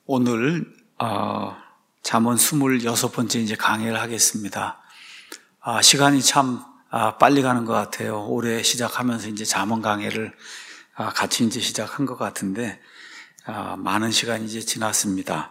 오늘 잠언 26번째 이제 강의를 하겠습니다. 시간이 참 빨리 가는 것 같아요. 올해 시작하면서 이제 잠언 강의를 같이 이제 시작한 것 같은데 많은 시간이 이제 지났습니다.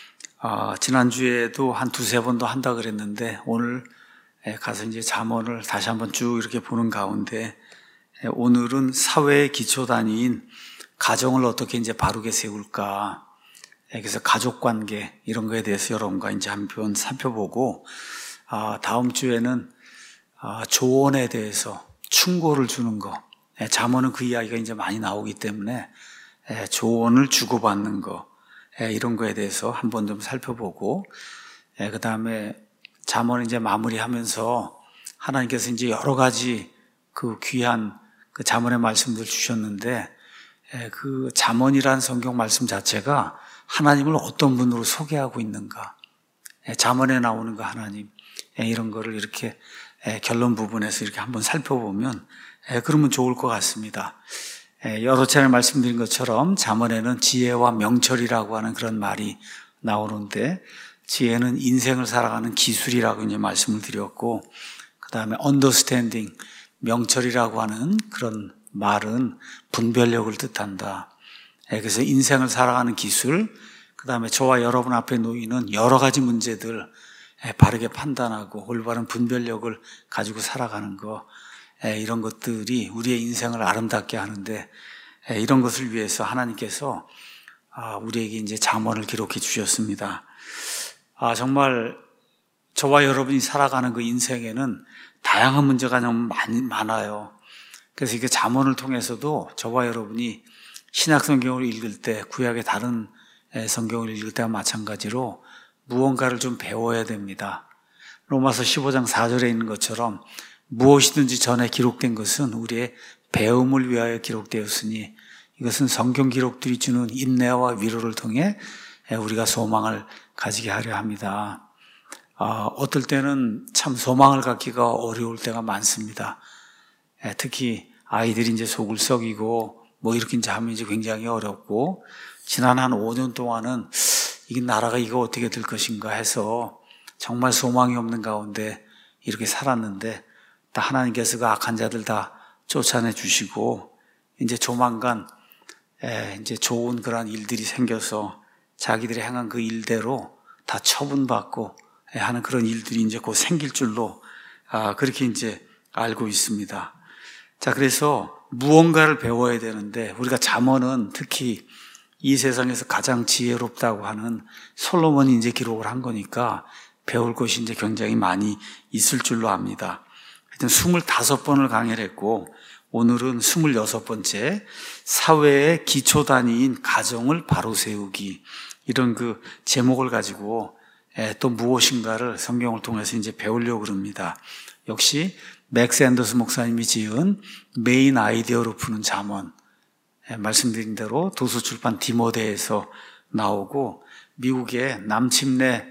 지난주에도 한 두세 번도 한다 그랬는데 오늘 가서 이제 잠언을 다시 한번 쭉 이렇게 보는 가운데 오늘은 사회의 기초 단위인 가정을 어떻게 이제 바르게 세울까. 그래서 가족 관계 이런 거에 대해서 여러분과 이제 한번 살펴보고 다음 주에는 조언에 대해서 충고를 주는 거. 잠언은 그 이야기가 이제 많이 나오기 때문에 조언을 주고받는 거 이런 거에 대해서 한번 좀 살펴보고 그 다음에 잠언을 이제 마무리하면서 하나님께서 이제 여러 가지 그 귀한 그 잠언의 말씀들 주셨는데 그 잠언이란 성경 말씀 자체가 하나님을 어떤 분으로 소개하고 있는가, 잠언에 나오는 그 하나님 이런 거를 이렇게 결론 부분에서 이렇게 한번 살펴보면 그러면 좋을 것 같습니다. 여러 차례 말씀드린 것처럼 잠언에는 지혜와 명철이라고 하는 그런 말이 나오는데 지혜는 인생을 살아가는 기술이라고 이제 말씀을 드렸고 그 다음에 understanding, 명철이라고 하는 그런 말은 분별력을 뜻한다. 그래서 인생을 살아가는 기술, 그 다음에 저와 여러분 앞에 놓이는 여러 가지 문제들 바르게 판단하고 올바른 분별력을 가지고 살아가는 거 이런 것들이 우리의 인생을 아름답게 하는데 이런 것을 위해서 하나님께서 우리에게 이제 잠언을 기록해 주셨습니다. 정말 저와 여러분이 살아가는 그 인생에는 다양한 문제가 너무 많아요. 그래서 이게 잠언을 통해서도 저와 여러분이 신약 성경을 읽을 때, 구약의 다른 성경을 읽을 때와 마찬가지로 무언가를 좀 배워야 됩니다. 로마서 15장 4절에 있는 것처럼 무엇이든지 전에 기록된 것은 우리의 배움을 위하여 기록되었으니 이것은 성경 기록들이 주는 인내와 위로를 통해 우리가 소망을 가지게 하려 합니다. 어떨 때는 참 소망을 갖기가 어려울 때가 많습니다. 특히 아이들이 이제 속을 썩이고 뭐 이렇게 이제 하면 이제 굉장히 어렵고 지난 한 5년 동안은 이게 나라가 이거 어떻게 될 것인가 해서 정말 소망이 없는 가운데 이렇게 살았는데 다 하나님께서 그 악한 자들 다 쫓아내 주시고 이제 조만간 이제 좋은 그런 일들이 생겨서 자기들이 행한 그 일대로 다 처분받고 하는 그런 일들이 이제 곧 생길 줄로 그렇게 이제 알고 있습니다. 자, 그래서 무언가를 배워야 되는데 우리가 잠언은 특히 이 세상에서 가장 지혜롭다고 하는 솔로몬이 이제 기록을 한 거니까 배울 것이 이제 굉장히 많이 있을 줄로 압니다. 하여튼 25번을 강의를 했고 오늘은 26번째 사회의 기초 단위인 가정을 바로 세우기 이런 그 제목을 가지고 또 무엇인가를 성경을 통해서 이제 배우려고 합니다. 역시 맥스 앤더스 목사님이 지은 메인 아이디어로 푸는 잠언 말씀드린 대로 도서출판 디모데에서 나오고 미국의 남침내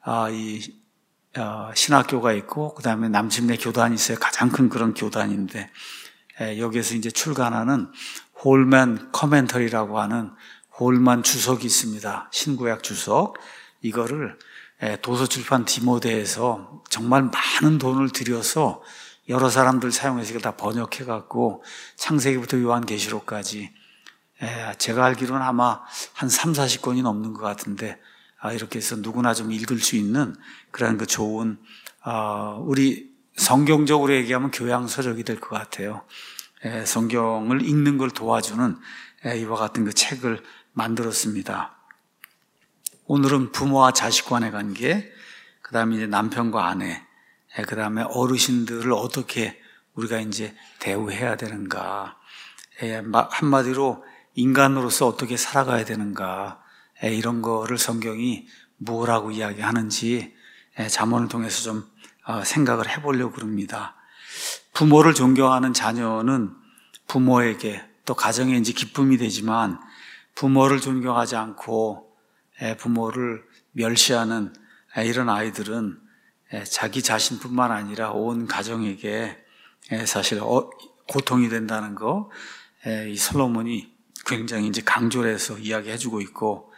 신학교가 있고 그 다음에 남침내 교단이 있어요. 가장 큰 그런 교단인데 여기에서 이제 출간하는 홀만 커멘터리라고 하는 홀만 주석이 있습니다. 신구약 주석 이거를 도서출판 디모데에서 정말 많은 돈을 들여서 여러 사람들 사용해서 이걸 다 번역해갖고 창세기부터 요한계시록까지 제가 알기로는 아마 한 30-40권이 넘는 것 같은데 이렇게 해서 누구나 좀 읽을 수 있는 그런 그 좋은 우리 성경적으로 얘기하면 교양서적이 될 것 같아요. 성경을 읽는 걸 도와주는 이와 같은 그 책을 만들었습니다. 오늘은 부모와 자식 간의 관계, 그 다음에 이제 남편과 아내, 그 다음에 어르신들을 어떻게 우리가 이제 대우해야 되는가, 한마디로 인간으로서 어떻게 살아가야 되는가, 이런 거를 성경이 뭐라고 이야기하는지 잠언을 통해서 좀 생각을 해보려고 합니다. 부모를 존경하는 자녀는 부모에게 또 가정에 이제 기쁨이 되지만 부모를 존경하지 않고 부모를 멸시하는 이런 아이들은 자기 자신뿐만 아니라 온 가정에게 사실 고통이 된다는 거 이 솔로몬이 굉장히 이제 강조를 해서 이야기해주고 있고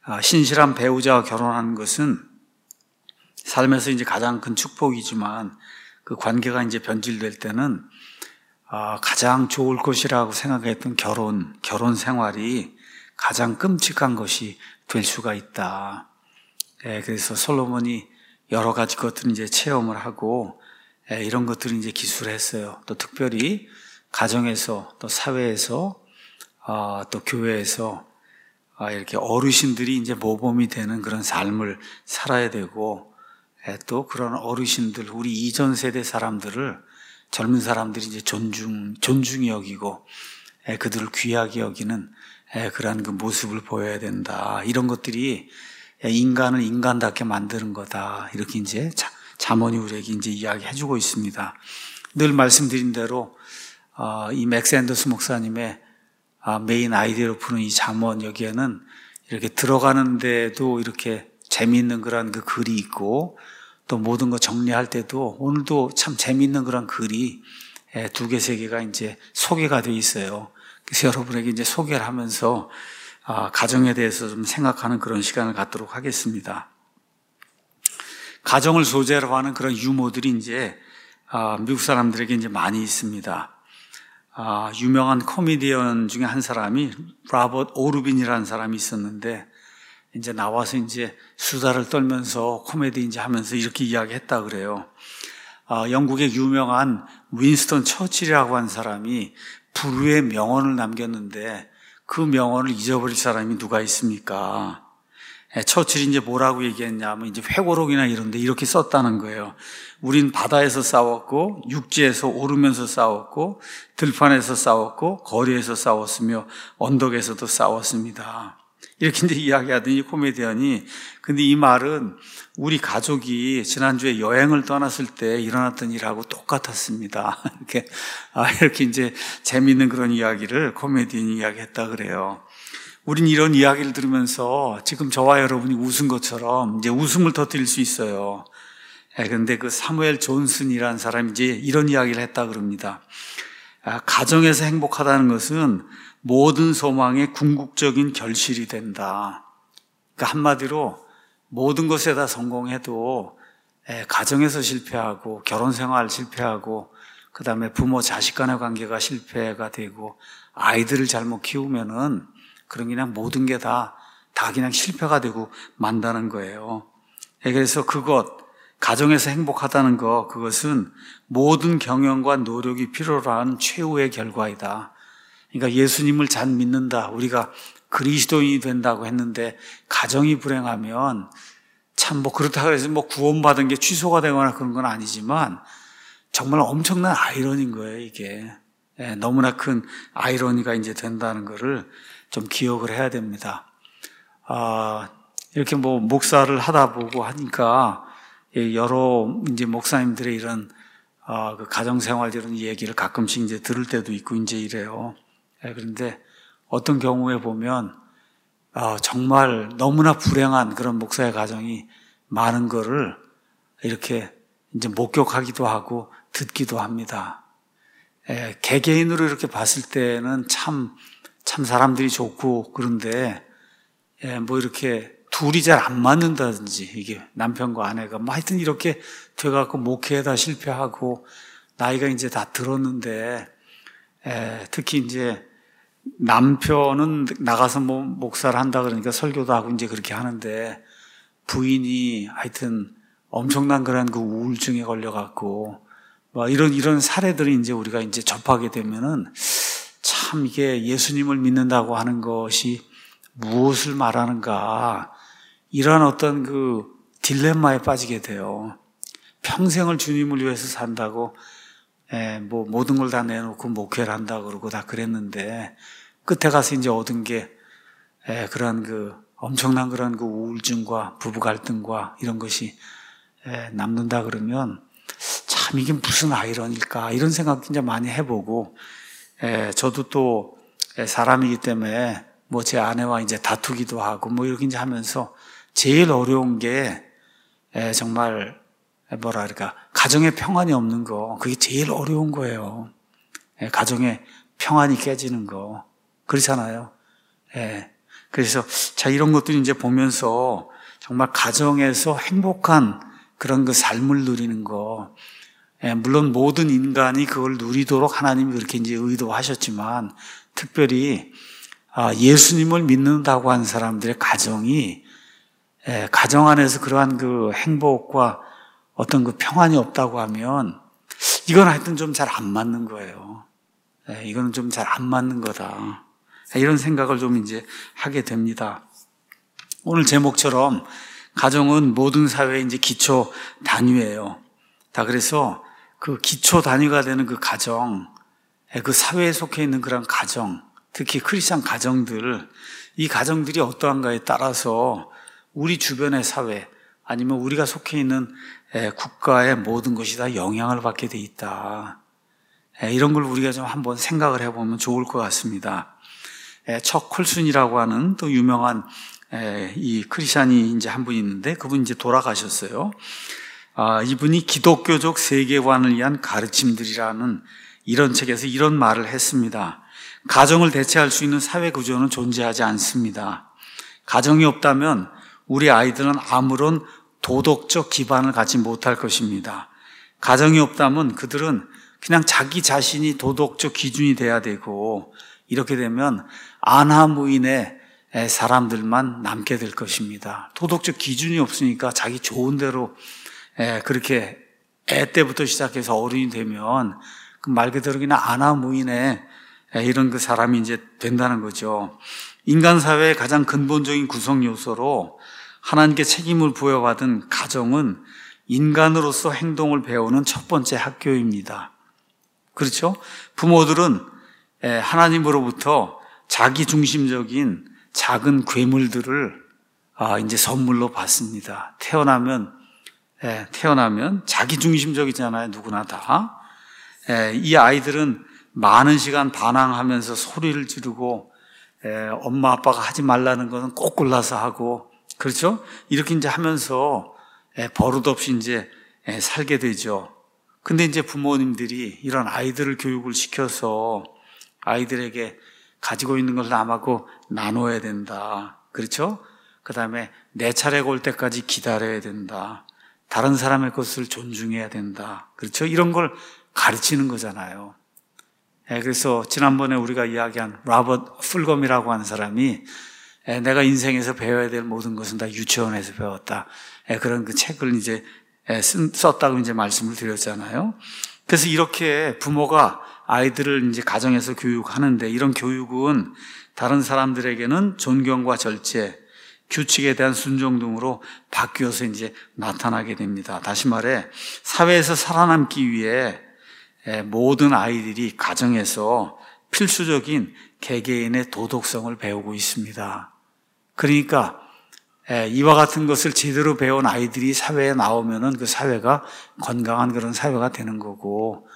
신실한 배우자와 결혼하는 것은 삶에서 이제 가장 큰 축복이지만 그 관계가 이제 변질될 때는 가장 좋을 것이라고 생각했던 결혼 생활이 가장 끔찍한 것이 될 수가 있다. 그래서 솔로몬이 여러 가지 것들을 이제 체험을 하고 이런 것들을 이제 기술했어요. 또 특별히 가정에서 또 사회에서 또 교회에서 이렇게 어르신들이 이제 모범이 되는 그런 삶을 살아야 되고 또 그런 어르신들, 우리 이전 세대 사람들을 젊은 사람들이 이제 존중히 여기고 그들을 귀하게 여기는 그러한 그 모습을 보여야 된다. 이런 것들이 인간을 인간답게 만드는 거다. 이렇게 이제 잠언이 우리에게 이제 이야기해주고 있습니다. 늘 말씀드린 대로 이 맥스 앤더스 목사님의 메인 아이디어로 푸는 이 잠언 여기에는 이렇게 들어가는데도 이렇게 재미있는 그런 그 글이 있고 또 모든 거 정리할 때도 오늘도 참 재미있는 그런 글이 2개, 3개가 이제 소개가 되어 있어요. 그래서 여러분에게 이제 소개를 하면서 가정에 대해서 좀 생각하는 그런 시간을 갖도록 하겠습니다. 가정을 소재로 하는 그런 유머들이 이제 미국 사람들에게 이제 많이 있습니다. 유명한 코미디언 중에 한 사람이 로버트 오르빈이라는 사람이 있었는데 이제 나와서 이제 수다를 떨면서 코미디 이제 하면서 이렇게 이야기했다 그래요. 영국의 유명한 윈스턴 처칠이라고 한 사람이 불후의 명언을 남겼는데 그 명언을 잊어버릴 사람이 누가 있습니까? 처칠이 이제 뭐라고 얘기했냐면 이제 회고록이나 이런데 이렇게 썼다는 거예요. 우린 바다에서 싸웠고 육지에서 오르면서 싸웠고 들판에서 싸웠고 거리에서 싸웠으며 언덕에서도 싸웠습니다. 이렇게 이제 이야기하더니 코미디언이 근데 이 말은 우리 가족이 지난주에 여행을 떠났을 때 일어났던 일하고 똑같았습니다. 이렇게 이제 재미있는 그런 이야기를 코미디언이 이야기했다 그래요. 우린 이런 이야기를 들으면서 지금 저와 여러분이 웃은 것처럼 이제 웃음을 터뜨릴 수 있어요. 그런데 그 사무엘 존슨이라는 사람이 이제 이런 이야기를 했다 그럽니다. 가정에서 행복하다는 것은 모든 소망의 궁극적인 결실이 된다. 그러니까 한마디로 모든 것에 다 성공해도 가정에서 실패하고 결혼 생활 실패하고 그 다음에 부모 자식 간의 관계가 실패가 되고 아이들을 잘못 키우면은 그런 그냥 모든 게 다 그냥 실패가 되고 만다는 거예요. 그래서 가정에서 행복하다는 그것은 모든 경영과 노력이 필요로 하는 최후의 결과이다. 그러니까 예수님을 잘 믿는다. 우리가 그리스도인이 된다고 했는데 가정이 불행하면 참 그렇다고 해서 구원받은 게 취소가 되거나 그런 건 아니지만 정말 엄청난 아이러니인 거예요, 이게. 너무나 큰 아이러니가 이제 된다는 거를 좀 기억을 해야 됩니다. 이렇게 목사를 하다 보고 하니까 여러 이제 목사님들의 이런 그 가정생활 이런 얘기를 가끔씩 이제 들을 때도 있고 이제 이래요. 그런데 어떤 경우에 보면 정말 너무나 불행한 그런 목사의 가정이 많은 거를 이렇게 이제 목격하기도 하고 듣기도 합니다. 개개인으로 이렇게 봤을 때는 참 사람들이 좋고 그런데 이렇게 둘이 잘 안 맞는다든지 이게 남편과 아내가 하여튼 이렇게 돼갖고 목회에다 실패하고 나이가 이제 다 들었는데 특히 이제 남편은 나가서 목사를 한다 그러니까 설교도 하고 이제 그렇게 하는데 부인이 하여튼 엄청난 그런 그 우울증에 걸려갖고 이런 사례들을 이제 우리가 이제 접하게 되면은 참 이게 예수님을 믿는다고 하는 것이 무엇을 말하는가 이런 어떤 그 딜레마에 빠지게 돼요. 평생을 주님을 위해서 산다고 모든 걸 다 내놓고 목회를 한다고 그러고 다 그랬는데 끝에 가서 이제 얻은 게 그런 그 엄청난 그런 그 우울증과 부부 갈등과 이런 것이 남는다 그러면 참 이게 무슨 아이러니일까 이런 생각 진짜 많이 해보고 저도 또 사람이기 때문에 제 아내와 이제 다투기도 하고 이렇게 이제 하면서 제일 어려운 게 정말 가정에 평안이 없는 거 그게 제일 어려운 거예요. 가정에 평안이 깨지는 거 그렇잖아요. 그래서 자, 이런 것들이 이제 보면서 정말 가정에서 행복한 그런 그 삶을 누리는 거, 물론 모든 인간이 그걸 누리도록 하나님이 그렇게 이제 의도하셨지만, 특별히 예수님을 믿는다고 한 사람들의 가정이, 가정 안에서 그러한 그 행복과 어떤 그 평안이 없다고 하면 이건 하여튼 좀 잘 안 맞는 거예요. 이건 좀 잘 안 맞는 거다. 이런 생각을 좀 이제 하게 됩니다. 오늘 제목처럼 가정은 모든 사회의 이제 기초 단위예요. 다 그래서 그 기초 단위가 되는 그 가정, 그 사회에 속해 있는 그런 가정, 특히 크리스찬 가정들, 이 가정들이 어떠한가에 따라서 우리 주변의 사회, 아니면 우리가 속해 있는 국가의 모든 것이 다 영향을 받게 돼 있다. 이런 걸 우리가 좀 한번 생각을 해보면 좋을 것 같습니다. 척 콜슨이라고 하는 또 유명한 이 크리스찬이 이제 한 분 있는데 그분 이제 돌아가셨어요. 이분이 기독교적 세계관을 위한 가르침들이라는 이런 책에서 이런 말을 했습니다. 가정을 대체할 수 있는 사회 구조는 존재하지 않습니다. 가정이 없다면 우리 아이들은 아무런 도덕적 기반을 갖지 못할 것입니다. 가정이 없다면 그들은 그냥 자기 자신이 도덕적 기준이 돼야 되고, 이렇게 되면 안하무인의 사람들만 남게 될 것입니다. 도덕적 기준이 없으니까 자기 좋은 대로 그렇게 애 때부터 시작해서 어른이 되면 말 그대로 그냥 안하무인의 이런 그 사람이 이제 된다는 거죠. 인간 사회의 가장 근본적인 구성 요소로 하나님께 책임을 부여받은 가정은 인간으로서 행동을 배우는 첫 번째 학교입니다. 그렇죠? 부모들은 하나님으로부터 자기 중심적인 작은 괴물들을 이제 선물로 받습니다. 태어나면 자기 중심적이잖아요. 누구나 다. 이 아이들은 많은 시간 반항하면서 소리를 지르고, 엄마 아빠가 하지 말라는 것은 꼭 골라서 하고, 그렇죠? 이렇게 이제 하면서 버릇없이 이제 살게 되죠. 근데 이제 부모님들이 이런 아이들을 교육을 시켜서 아이들에게 가지고 있는 걸 남하고 나눠야 된다. 그렇죠? 그 다음에 내 차례가 올 때까지 기다려야 된다. 다른 사람의 것을 존중해야 된다. 그렇죠? 이런 걸 가르치는 거잖아요. 그래서 지난번에 우리가 이야기한 로버트 풀검이라고 하는 사람이 내가 인생에서 배워야 될 모든 것은 다 유치원에서 배웠다. 그런 그 책을 이제 썼다고 이제 말씀을 드렸잖아요. 그래서 이렇게 부모가 아이들을 이제 가정에서 교육하는데, 이런 교육은 다른 사람들에게는 존경과 절제, 규칙에 대한 순종 등으로 바뀌어서 이제 나타나게 됩니다. 다시 말해, 사회에서 살아남기 위해 모든 아이들이 가정에서 필수적인 개개인의 도덕성을 배우고 있습니다. 그러니까 이와 같은 것을 제대로 배운 아이들이 사회에 나오면은 그 사회가 건강한 그런 사회가 되는 거고,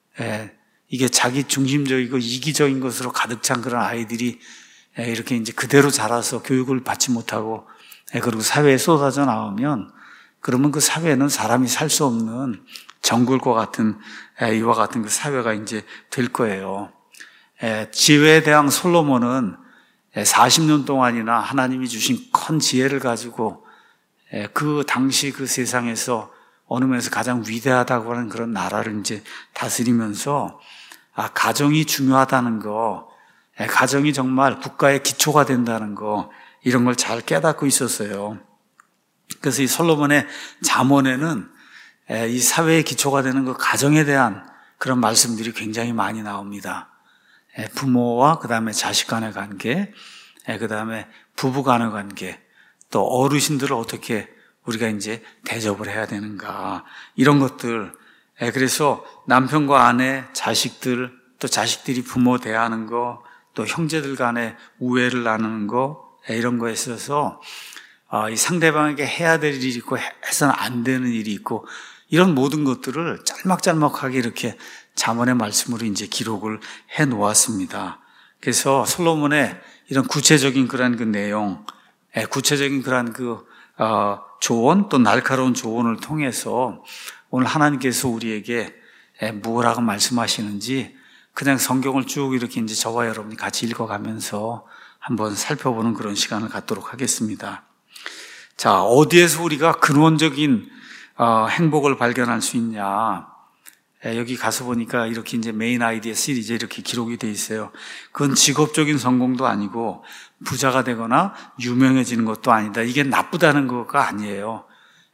이게 자기 중심적이고 이기적인 것으로 가득 찬 그런 아이들이 이렇게 이제 그대로 자라서 교육을 받지 못하고 그리고 사회에 쏟아져 나오면, 그러면 그 사회는 사람이 살 수 없는 정글과 같은 이와 같은 그 사회가 이제 될 거예요. 지혜의 대왕 솔로몬은 40년 동안이나 하나님이 주신 큰 지혜를 가지고 그 당시 그 세상에서 어느 면에서 가장 위대하다고 하는 그런 나라를 이제 다스리면서 가정이 중요하다는 거, 가정이 정말 국가의 기초가 된다는 거, 이런 걸 잘 깨닫고 있었어요. 그래서 이 솔로몬의 잠언에는 이 사회의 기초가 되는 그 가정에 대한 그런 말씀들이 굉장히 많이 나옵니다. 부모와 그 다음에 자식 간의 관계, 그 다음에 부부 간의 관계, 또 어르신들을 어떻게 우리가 이제 대접을 해야 되는가, 이런 것들. 그래서 남편과 아내, 자식들, 또 자식들이 부모 대하는 거, 또 형제들 간의 우애를 나누는 거, 이런 거에 있어서 이 상대방에게 해야 될 일이 있고 해서는 안 되는 일이 있고, 이런 모든 것들을 짤막짤막하게 이렇게 잠언의 말씀으로 이제 기록을 해 놓았습니다. 그래서 솔로몬의 이런 구체적인 그런 그 내용, 구체적인 그런 그 조언, 또 날카로운 조언을 통해서 오늘 하나님께서 우리에게 뭐라고 말씀하시는지 그냥 성경을 쭉 이렇게 이제 저와 여러분이 같이 읽어가면서 한번 살펴보는 그런 시간을 갖도록 하겠습니다. 자, 어디에서 우리가 근원적인 행복을 발견할 수 있냐? 여기 가서 보니까 이렇게 이제 메인 아이디어 시리즈에 이렇게 기록이 돼 있어요. 그건 직업적인 성공도 아니고 부자가 되거나 유명해지는 것도 아니다. 이게 나쁘다는 거가 아니에요.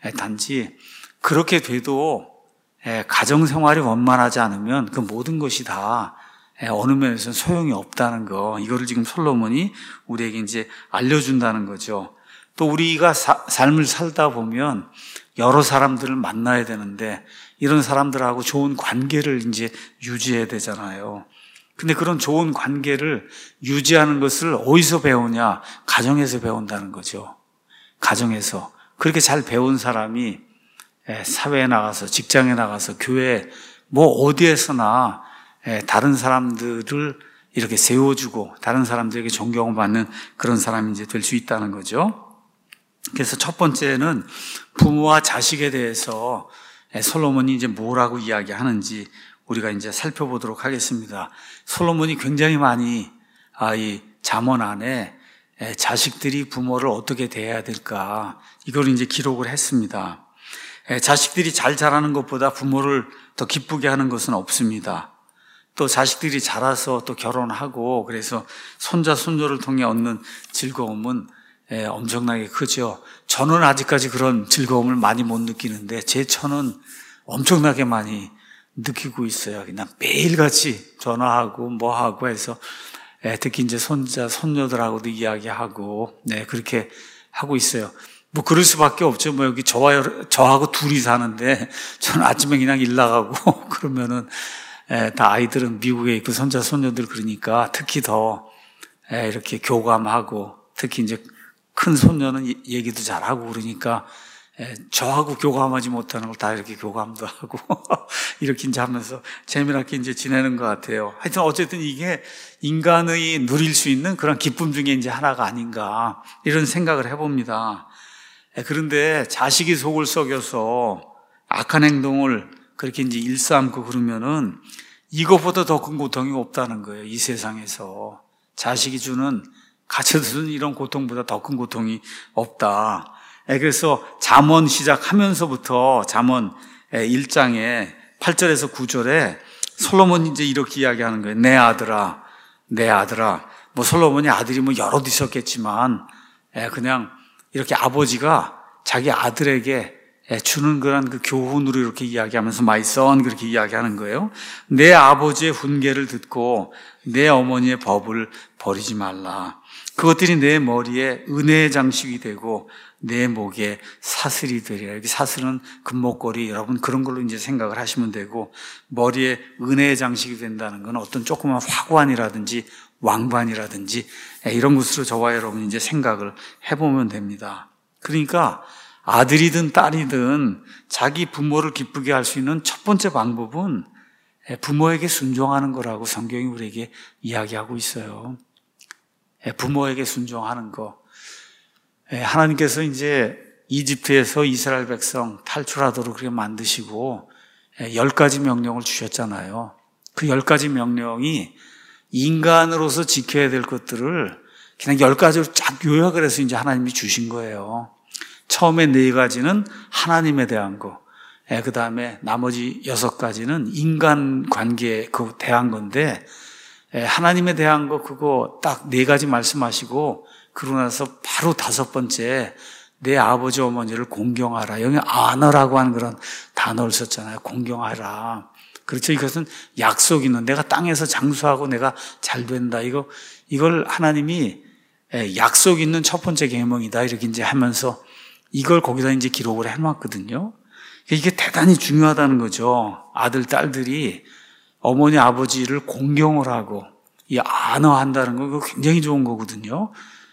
단지 그렇게 돼도 가정생활이 원만하지 않으면 그 모든 것이 다 어느 면에서는 소용이 없다는 거, 이거를 지금 솔로몬이 우리에게 이제 알려준다는 거죠. 또 우리가 삶을 살다 보면 여러 사람들을 만나야 되는데 이런 사람들하고 좋은 관계를 이제 유지해야 되잖아요. 근데 그런 좋은 관계를 유지하는 것을 어디서 배우냐? 가정에서 배운다는 거죠. 가정에서. 그렇게 잘 배운 사람이 사회에 나가서, 직장에 나가서, 교회, 뭐 어디에서나 다른 사람들을 이렇게 세워주고 다른 사람들에게 존경을 받는 그런 사람이 이제 될 수 있다는 거죠. 그래서 첫 번째는 부모와 자식에 대해서 솔로몬이 이제 뭐라고 이야기하는지 우리가 이제 살펴보도록 하겠습니다. 솔로몬이 굉장히 많이 이 잠언 안에 자식들이 부모를 어떻게 대해야 될까, 이걸 이제 기록을 했습니다. 자식들이 잘 자라는 것보다 부모를 더 기쁘게 하는 것은 없습니다. 또 자식들이 자라서 또 결혼하고 그래서 손자, 손녀를 통해 얻는 즐거움은 엄청나게 크죠. 저는 아직까지 그런 즐거움을 많이 못 느끼는데 제 처는 엄청나게 많이 느끼고 있어요. 그냥 매일같이 전화하고 뭐하고 해서 특히 이제 손자, 손녀들하고도 이야기하고 그렇게 하고 있어요. 뭐 그럴 수밖에 없죠. 뭐 여기 저하고 둘이 사는데 저는 아침에 그냥 일 나가고 그러면은 다 아이들은 미국에 있고 손자, 손녀들 그러니까 특히 더 이렇게 교감하고, 특히 이제 큰 손녀는 얘기도 잘하고 그러니까 저하고 교감하지 못하는 걸 다 이렇게 교감도 하고 이렇게 이제 하면서 재미나게 이제 지내는 것 같아요. 하여튼 어쨌든 이게 인간의 누릴 수 있는 그런 기쁨 중에 이제 하나가 아닌가, 이런 생각을 해봅니다. 그런데 자식이 속을 썩여서 악한 행동을 그렇게 이제 일삼고 그러면은 이것보다 더 큰 고통이 없다는 거예요. 이 세상에서 자식이 주는, 가르쳐주는 이런 고통보다 더 큰 고통이 없다. 그래서 잠언 시작하면서부터 잠언 1장에 8절에서 9절에 솔로몬이 이제 이렇게 이야기하는 거예요. 내 아들아, 내 아들아. 뭐 솔로몬이 아들이 뭐 여럿 있었겠지만 그냥 이렇게 아버지가 자기 아들에게 주는 그런 그 교훈으로 이렇게 이야기하면서 my son 그렇게 이야기하는 거예요. 내 아버지의 훈계를 듣고 내 어머니의 법을 버리지 말라. 그것들이 내 머리에 은혜의 장식이 되고 내 목에 사슬이 되리라. 여기 사슬은 금목걸이, 여러분 그런 걸로 이제 생각을 하시면 되고, 머리에 은혜의 장식이 된다는 건 어떤 조그만 화관이라든지 왕관이라든지 이런 것으로 저와 여러분이 이제 생각을 해보면 됩니다. 그러니까 아들이든 딸이든 자기 부모를 기쁘게 할 수 있는 첫 번째 방법은 부모에게 순종하는 거라고 성경이 우리에게 이야기하고 있어요. 부모에게 순종하는 거. 하나님께서 이제 이집트에서 이스라엘 백성 탈출하도록 그렇게 만드시고 10가지 명령을 주셨잖아요. 그 10가지 명령이 인간으로서 지켜야 될 것들을 그냥 10가지로 쫙 요약을 해서 이제 하나님이 주신 거예요. 처음에 4가지는 하나님에 대한 거, 그 다음에 나머지 6가지는 인간 관계에 대한 건데, 하나님에 대한 거 그거 딱 4가지 말씀하시고, 그러고 나서 바로 5번째, 내 아버지 어머니를 공경하라. 여기 아너라고 하는 그런 단어를 썼잖아요. 공경하라. 그렇죠. 이것은 약속 있는, 내가 땅에서 장수하고 내가 잘 된다. 이걸 하나님이 약속 있는 첫 번째 계명이다. 이렇게 이제 하면서 이걸 거기다 이제 기록을 해놨거든요. 이게 대단히 중요하다는 거죠. 아들, 딸들이 어머니, 아버지를 공경을 하고, 이 아너한다는 거, 이거 굉장히 좋은 거거든요.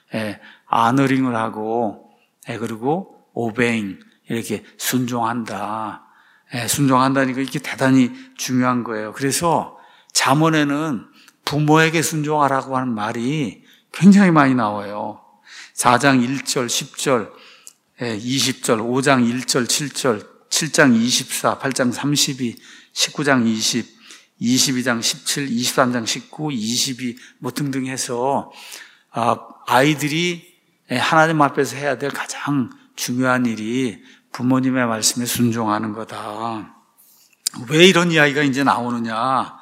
아너링을 하고, 그리고 오베잉, 이렇게 순종한다. 순종한다니까 이게 대단히 중요한 거예요. 그래서 잠언에는 부모에게 순종하라고 하는 말이 굉장히 많이 나와요. 4장 1절, 10절, 20절, 5장 1절, 7절, 7장 24, 8장 32, 19장 20, 22장 17, 23장 19, 22 뭐 등등 해서 아이들이 하나님 앞에서 해야 될 가장 중요한 일이 부모님의 말씀에 순종하는 거다. 왜 이런 이야기가 이제 나오느냐?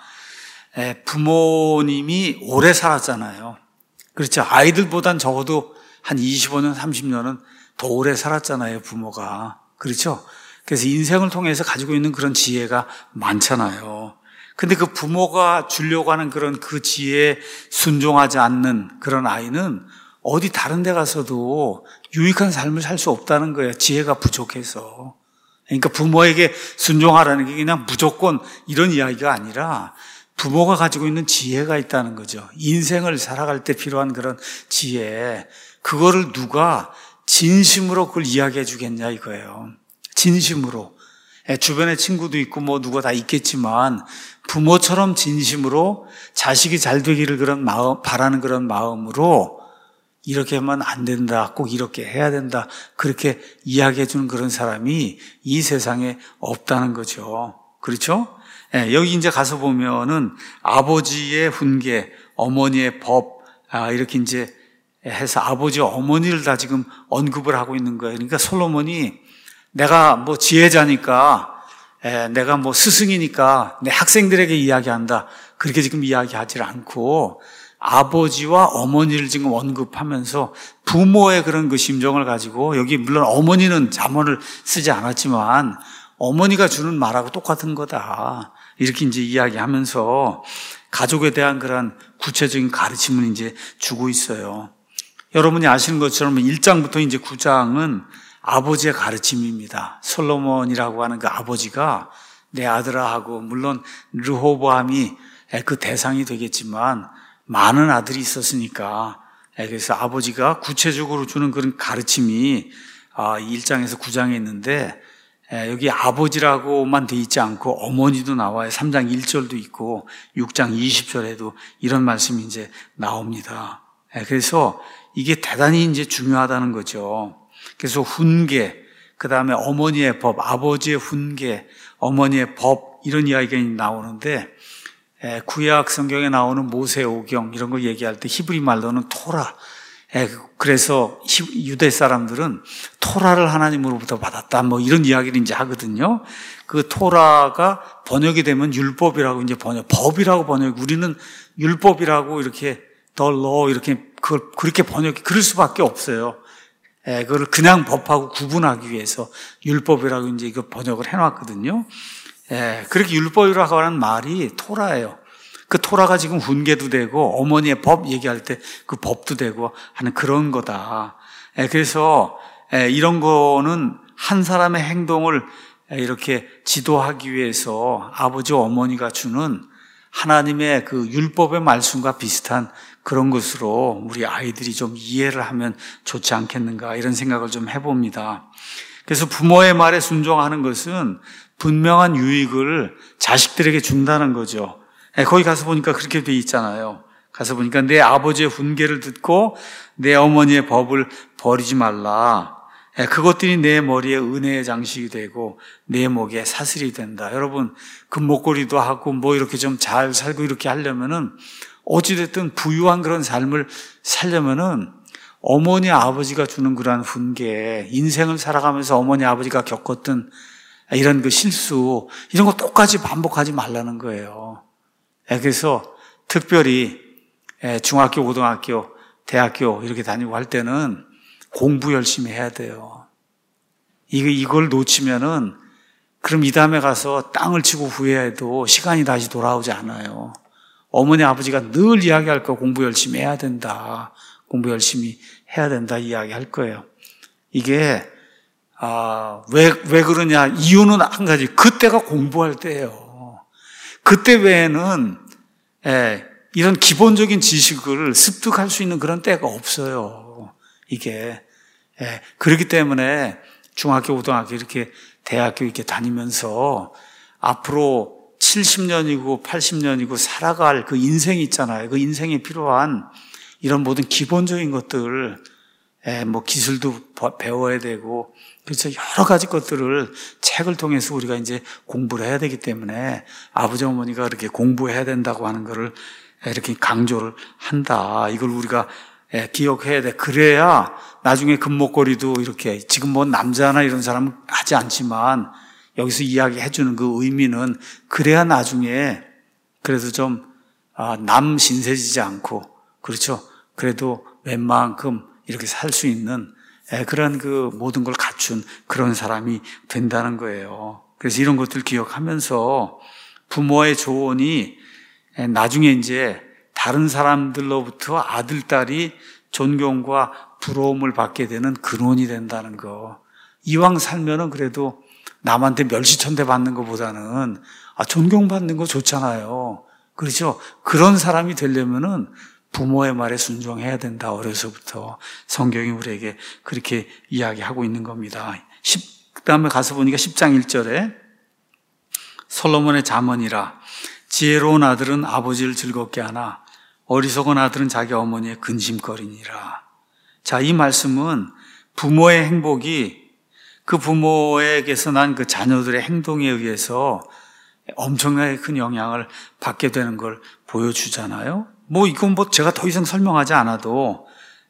부모님이 오래 살았잖아요. 그렇죠. 아이들보단 적어도 한 25년, 30년은 더 오래 살았잖아요, 부모가. 그렇죠. 그래서 인생을 통해서 가지고 있는 그런 지혜가 많잖아요. 근데 그 부모가 주려고 하는 그런 그 지혜에 순종하지 않는 그런 아이는 어디 다른 데 가서도 유익한 삶을 살 수 없다는 거예요. 지혜가 부족해서. 그러니까 부모에게 순종하라는 게 그냥 무조건 이런 이야기가 아니라 부모가 가지고 있는 지혜가 있다는 거죠. 인생을 살아갈 때 필요한 그런 지혜. 그거를 누가 진심으로 그걸 이야기해 주겠냐 이거예요. 진심으로. 주변에 친구도 있고 뭐 누가 다 있겠지만 부모처럼 진심으로 자식이 잘 되기를 그런 마음, 바라는 그런 마음으로 이렇게 하면 안 된다, 꼭 이렇게 해야 된다, 그렇게 이야기해 주는 그런 사람이 이 세상에 없다는 거죠. 그렇죠? 여기 이제 가서 보면은 아버지의 훈계, 어머니의 법, 이렇게 이제 해서 아버지, 어머니를 다 지금 언급을 하고 있는 거예요. 그러니까 솔로몬이 내가 뭐 지혜자니까, 내가 뭐 스승이니까 내 학생들에게 이야기한다, 그렇게 지금 이야기하지 않고 아버지와 어머니를 지금 언급하면서 부모의 그런 그 심정을 가지고, 여기 물론 어머니는 잠언을 쓰지 않았지만 어머니가 주는 말하고 똑같은 거다, 이렇게 이제 이야기하면서 가족에 대한 그런 구체적인 가르침을 이제 주고 있어요. 여러분이 아시는 것처럼 1장부터 이제 9장은 아버지의 가르침입니다. 솔로몬이라고 하는 그 아버지가 내 아들아 하고, 물론 르호보암이 그 대상이 되겠지만 많은 아들이 있었으니까, 그래서 아버지가 구체적으로 주는 그런 가르침이 1장에서 9장에 있는데, 여기 아버지라고만 돼 있지 않고 어머니도 나와요. 3장 1절도 있고 6장 20절에도 이런 말씀이 이제 나옵니다. 그래서 이게 대단히 이제 중요하다는 거죠. 그래서 훈계, 그 다음에 어머니의 법, 아버지의 훈계, 어머니의 법, 이런 이야기가 나오는데, 구약 성경에 나오는 모세오경 이런 거 얘기할 때 히브리 말로는 토라. 그래서 유대 사람들은 토라를 하나님으로부터 받았다, 뭐 이런 이야기를 이제 하거든요. 그 토라가 번역이 되면 율법이라고 이제 법이라고 번역. 우리는 율법이라고 이렇게 the law 이렇게 그걸 그렇게 그럴 수밖에 없어요. 그걸 그냥 법하고 구분하기 위해서 율법이라고 이제 이거 번역을 해놨거든요. 그렇게 율법이라고 하는 말이 토라예요. 그 토라가 지금 훈계도 되고 어머니의 법 얘기할 때 그 법도 되고 하는 그런 거다. 그래서 이런 거는 한 사람의 행동을 이렇게 지도하기 위해서 아버지와 어머니가 주는 하나님의 그 율법의 말씀과 비슷한 그런 것으로 우리 아이들이 좀 이해를 하면 좋지 않겠는가, 이런 생각을 좀 해봅니다. 그래서 부모의 말에 순종하는 것은 분명한 유익을 자식들에게 준다는 거죠. 거기 가서 보니까 그렇게 돼 있잖아요. 가서 보니까 내 아버지의 훈계를 듣고 내 어머니의 법을 버리지 말라. 그것들이 내 머리에 은혜의 장식이 되고 내 목에 사슬이 된다. 여러분, 금목걸이도 하고 뭐 이렇게 좀 잘 살고 이렇게 하려면은, 어찌됐든 부유한 그런 삶을 살려면은 어머니 아버지가 주는 그러한 훈계, 인생을 살아가면서 어머니 아버지가 겪었던 이런 그 실수, 이런 거 똑같이 반복하지 말라는 거예요. 그래서 특별히 중학교, 고등학교, 대학교 이렇게 다니고 할 때는 공부 열심히 해야 돼요. 이걸 놓치면은 그럼 이 다음에 가서 땅을 치고 후회해도 시간이 다시 돌아오지 않아요. 어머니 아버지가 늘 이야기할 거, 공부 열심히 해야 된다, 공부 열심히 해야 된다 이야기할 거예요. 이게 왜 그러냐, 이유는 한 가지, 그때가 공부할 때예요. 그때 외에는 이런 기본적인 지식을 습득할 수 있는 그런 때가 없어요. 이게 그렇기 때문에 중학교, 고등학교 이렇게 대학교 이렇게 다니면서 앞으로 70년이고 80년이고 살아갈 그 인생이 있잖아요. 그 인생에 필요한 이런 모든 기본적인 것들, 뭐 기술도 배워야 되고, 그래서 여러 가지 것들을 책을 통해서 우리가 이제 공부를 해야 되기 때문에 아버지 어머니가 이렇게 공부해야 된다고 하는 거를 이렇게 강조를 한다. 이걸 우리가 기억해야 돼. 그래야 나중에 금목걸이도 이렇게 지금 뭐 남자나 이런 사람은 하지 않지만 여기서 이야기해 주는 그 의미는 그래야 나중에 그래도 좀 남 신세지지 않고 그렇죠. 그래도 웬만큼 이렇게 살 수 있는 그런 그 모든 걸 갖춘 그런 사람이 된다는 거예요. 그래서 이런 것들 기억하면서 부모의 조언이 나중에 이제 다른 사람들로부터 아들, 딸이 존경과 부러움을 받게 되는 근원이 된다는 거. 이왕 살면은 그래도 남한테 멸시천대 받는 것보다는 존경받는 거 좋잖아요. 그렇죠? 그런 사람이 되려면은 부모의 말에 순종해야 된다. 어려서부터 성경이 우리에게 그렇게 이야기하고 있는 겁니다. 그다음에 가서 보니까 10장 1절에 솔로몬의 잠언이라 지혜로운 아들은 아버지를 즐겁게 하나 어리석은 아들은 자기 어머니의 근심거리니라. 자, 이 말씀은 부모의 행복이 그 부모에게서 난 그 자녀들의 행동에 의해서 엄청나게 큰 영향을 받게 되는 걸 보여주잖아요. 이건 제가 더 이상 설명하지 않아도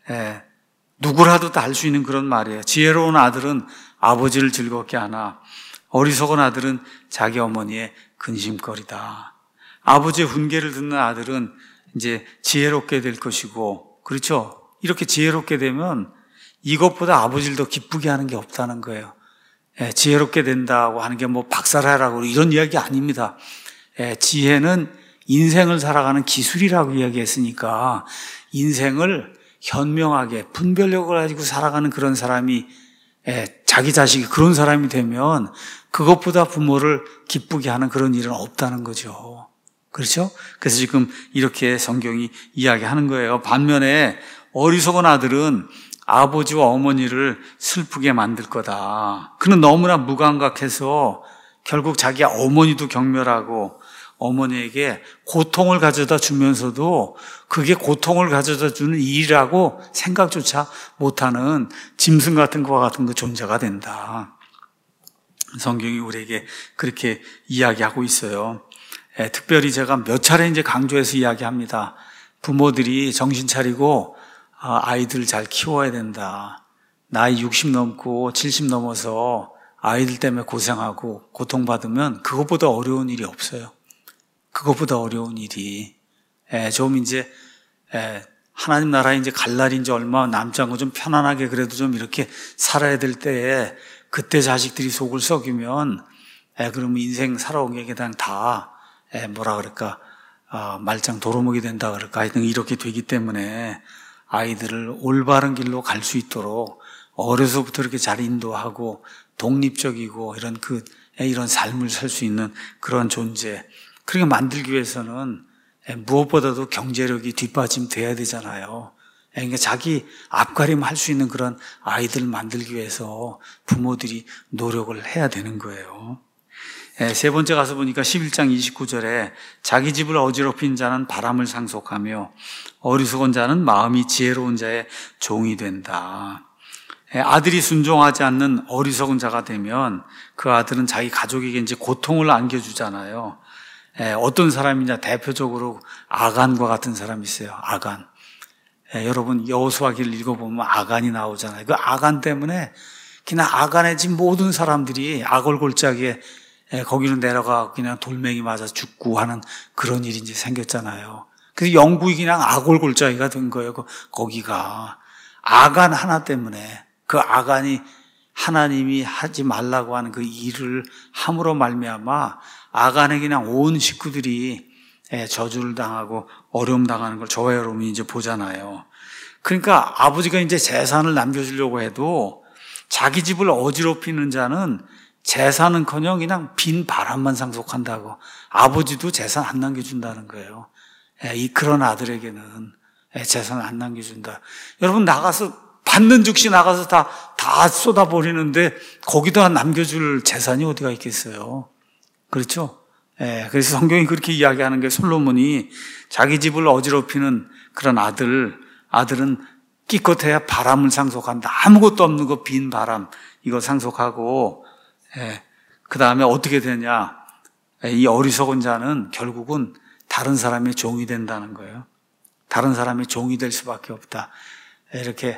누구라도 다 알 수 있는 그런 말이에요. 지혜로운 아들은 아버지를 즐겁게 하나 어리석은 아들은 자기 어머니의 근심거리다. 아버지의 훈계를 듣는 아들은 이제 지혜롭게 될 것이고, 그렇죠? 이렇게 지혜롭게 되면 이것보다 아버지를 더 기쁘게 하는 게 없다는 거예요. 지혜롭게 된다고 하는 게 박살하라고 이런 이야기 아닙니다. 지혜는 인생을 살아가는 기술이라고 이야기했으니까 인생을 현명하게 분별력을 가지고 살아가는 그런 사람이 자기 자식이 그런 사람이 되면 그것보다 부모를 기쁘게 하는 그런 일은 없다는 거죠. 그렇죠? 그래서 지금 이렇게 성경이 이야기하는 거예요. 반면에 어리석은 아들은 아버지와 어머니를 슬프게 만들 거다. 그는 너무나 무감각해서 결국 자기 어머니도 경멸하고 어머니에게 고통을 가져다 주면서도 그게 고통을 가져다 주는 일이라고 생각조차 못하는 짐승 같은 것과 같은 그 존재가 된다. 성경이 우리에게 그렇게 이야기하고 있어요. 특별히 제가 몇 차례 이제 강조해서 이야기합니다. 부모들이 정신 차리고 아이들 잘 키워야 된다. 나이 60 넘고 70 넘어서 아이들 때문에 고생하고 고통받으면 그것보다 어려운 일이 없어요. 그것보다 어려운 일이. 좀 이제, 하나님 나라에 이제 갈 날이 이제 얼마 남지 않고 좀 편안하게 그래도 좀 이렇게 살아야 될 때에 그때 자식들이 속을 썩이면, 그러면 인생 살아온 게 그냥 다, 말짱 도루묵이 된다 그럴까. 하여튼 이렇게 되기 때문에 아이들을 올바른 길로 갈 수 있도록 어려서부터 이렇게 잘 인도하고 독립적이고 이런 삶을 살 수 있는 그런 존재. 그렇게 만들기 위해서는 무엇보다도 경제력이 뒷받침 돼야 되잖아요. 그러니까 자기 앞가림 할 수 있는 그런 아이들을 만들기 위해서 부모들이 노력을 해야 되는 거예요. 세 번째 가서 보니까 11장 29절에 자기 집을 어지럽힌 자는 바람을 상속하며 어리석은 자는 마음이 지혜로운 자의 종이 된다. 아들이 순종하지 않는 어리석은 자가 되면 그 아들은 자기 가족에게 이제 고통을 안겨주잖아요. 어떤 사람이냐, 대표적으로 아간과 같은 사람이 있어요. 아간. 여러분 여호수아기를 읽어보면 아간이 나오잖아요. 그 아간 때문에 그냥 아간의 집 모든 사람들이 아골골짜기에 거기로 내려가 그냥 돌멩이 맞아 죽고 하는 그런 일이 이제 생겼잖아요. 그래서 영국이 그냥 아골골짜기가 된 거예요. 거기가 아간 하나 때문에 그 아간이 하나님이 하지 말라고 하는 그 일을 함으로 말미암아 아간에 그냥 온 식구들이 저주를 당하고 어려움 당하는 걸 저와 여러분이 이제 보잖아요. 그러니까 아버지가 이제 재산을 남겨주려고 해도 자기 집을 어지럽히는 자는 재산은커녕 그냥 빈 바람만 상속한다고. 아버지도 재산 안 남겨준다는 거예요. 그런 아들에게는 재산을 안 남겨준다. 여러분 나가서 받는 즉시 나가서 다 쏟아버리는데 거기다 남겨줄 재산이 어디가 있겠어요. 그렇죠? 그래서 성경이 그렇게 이야기하는 게 솔로몬이 자기 집을 어지럽히는 그런 아들은 기껏해야 바람을 상속한다. 아무것도 없는 거 빈 바람 이거 상속하고 그 다음에 어떻게 되냐. 이 어리석은 자는 결국은 다른 사람의 종이 된다는 거예요. 다른 사람의 종이 될 수밖에 없다. 이렇게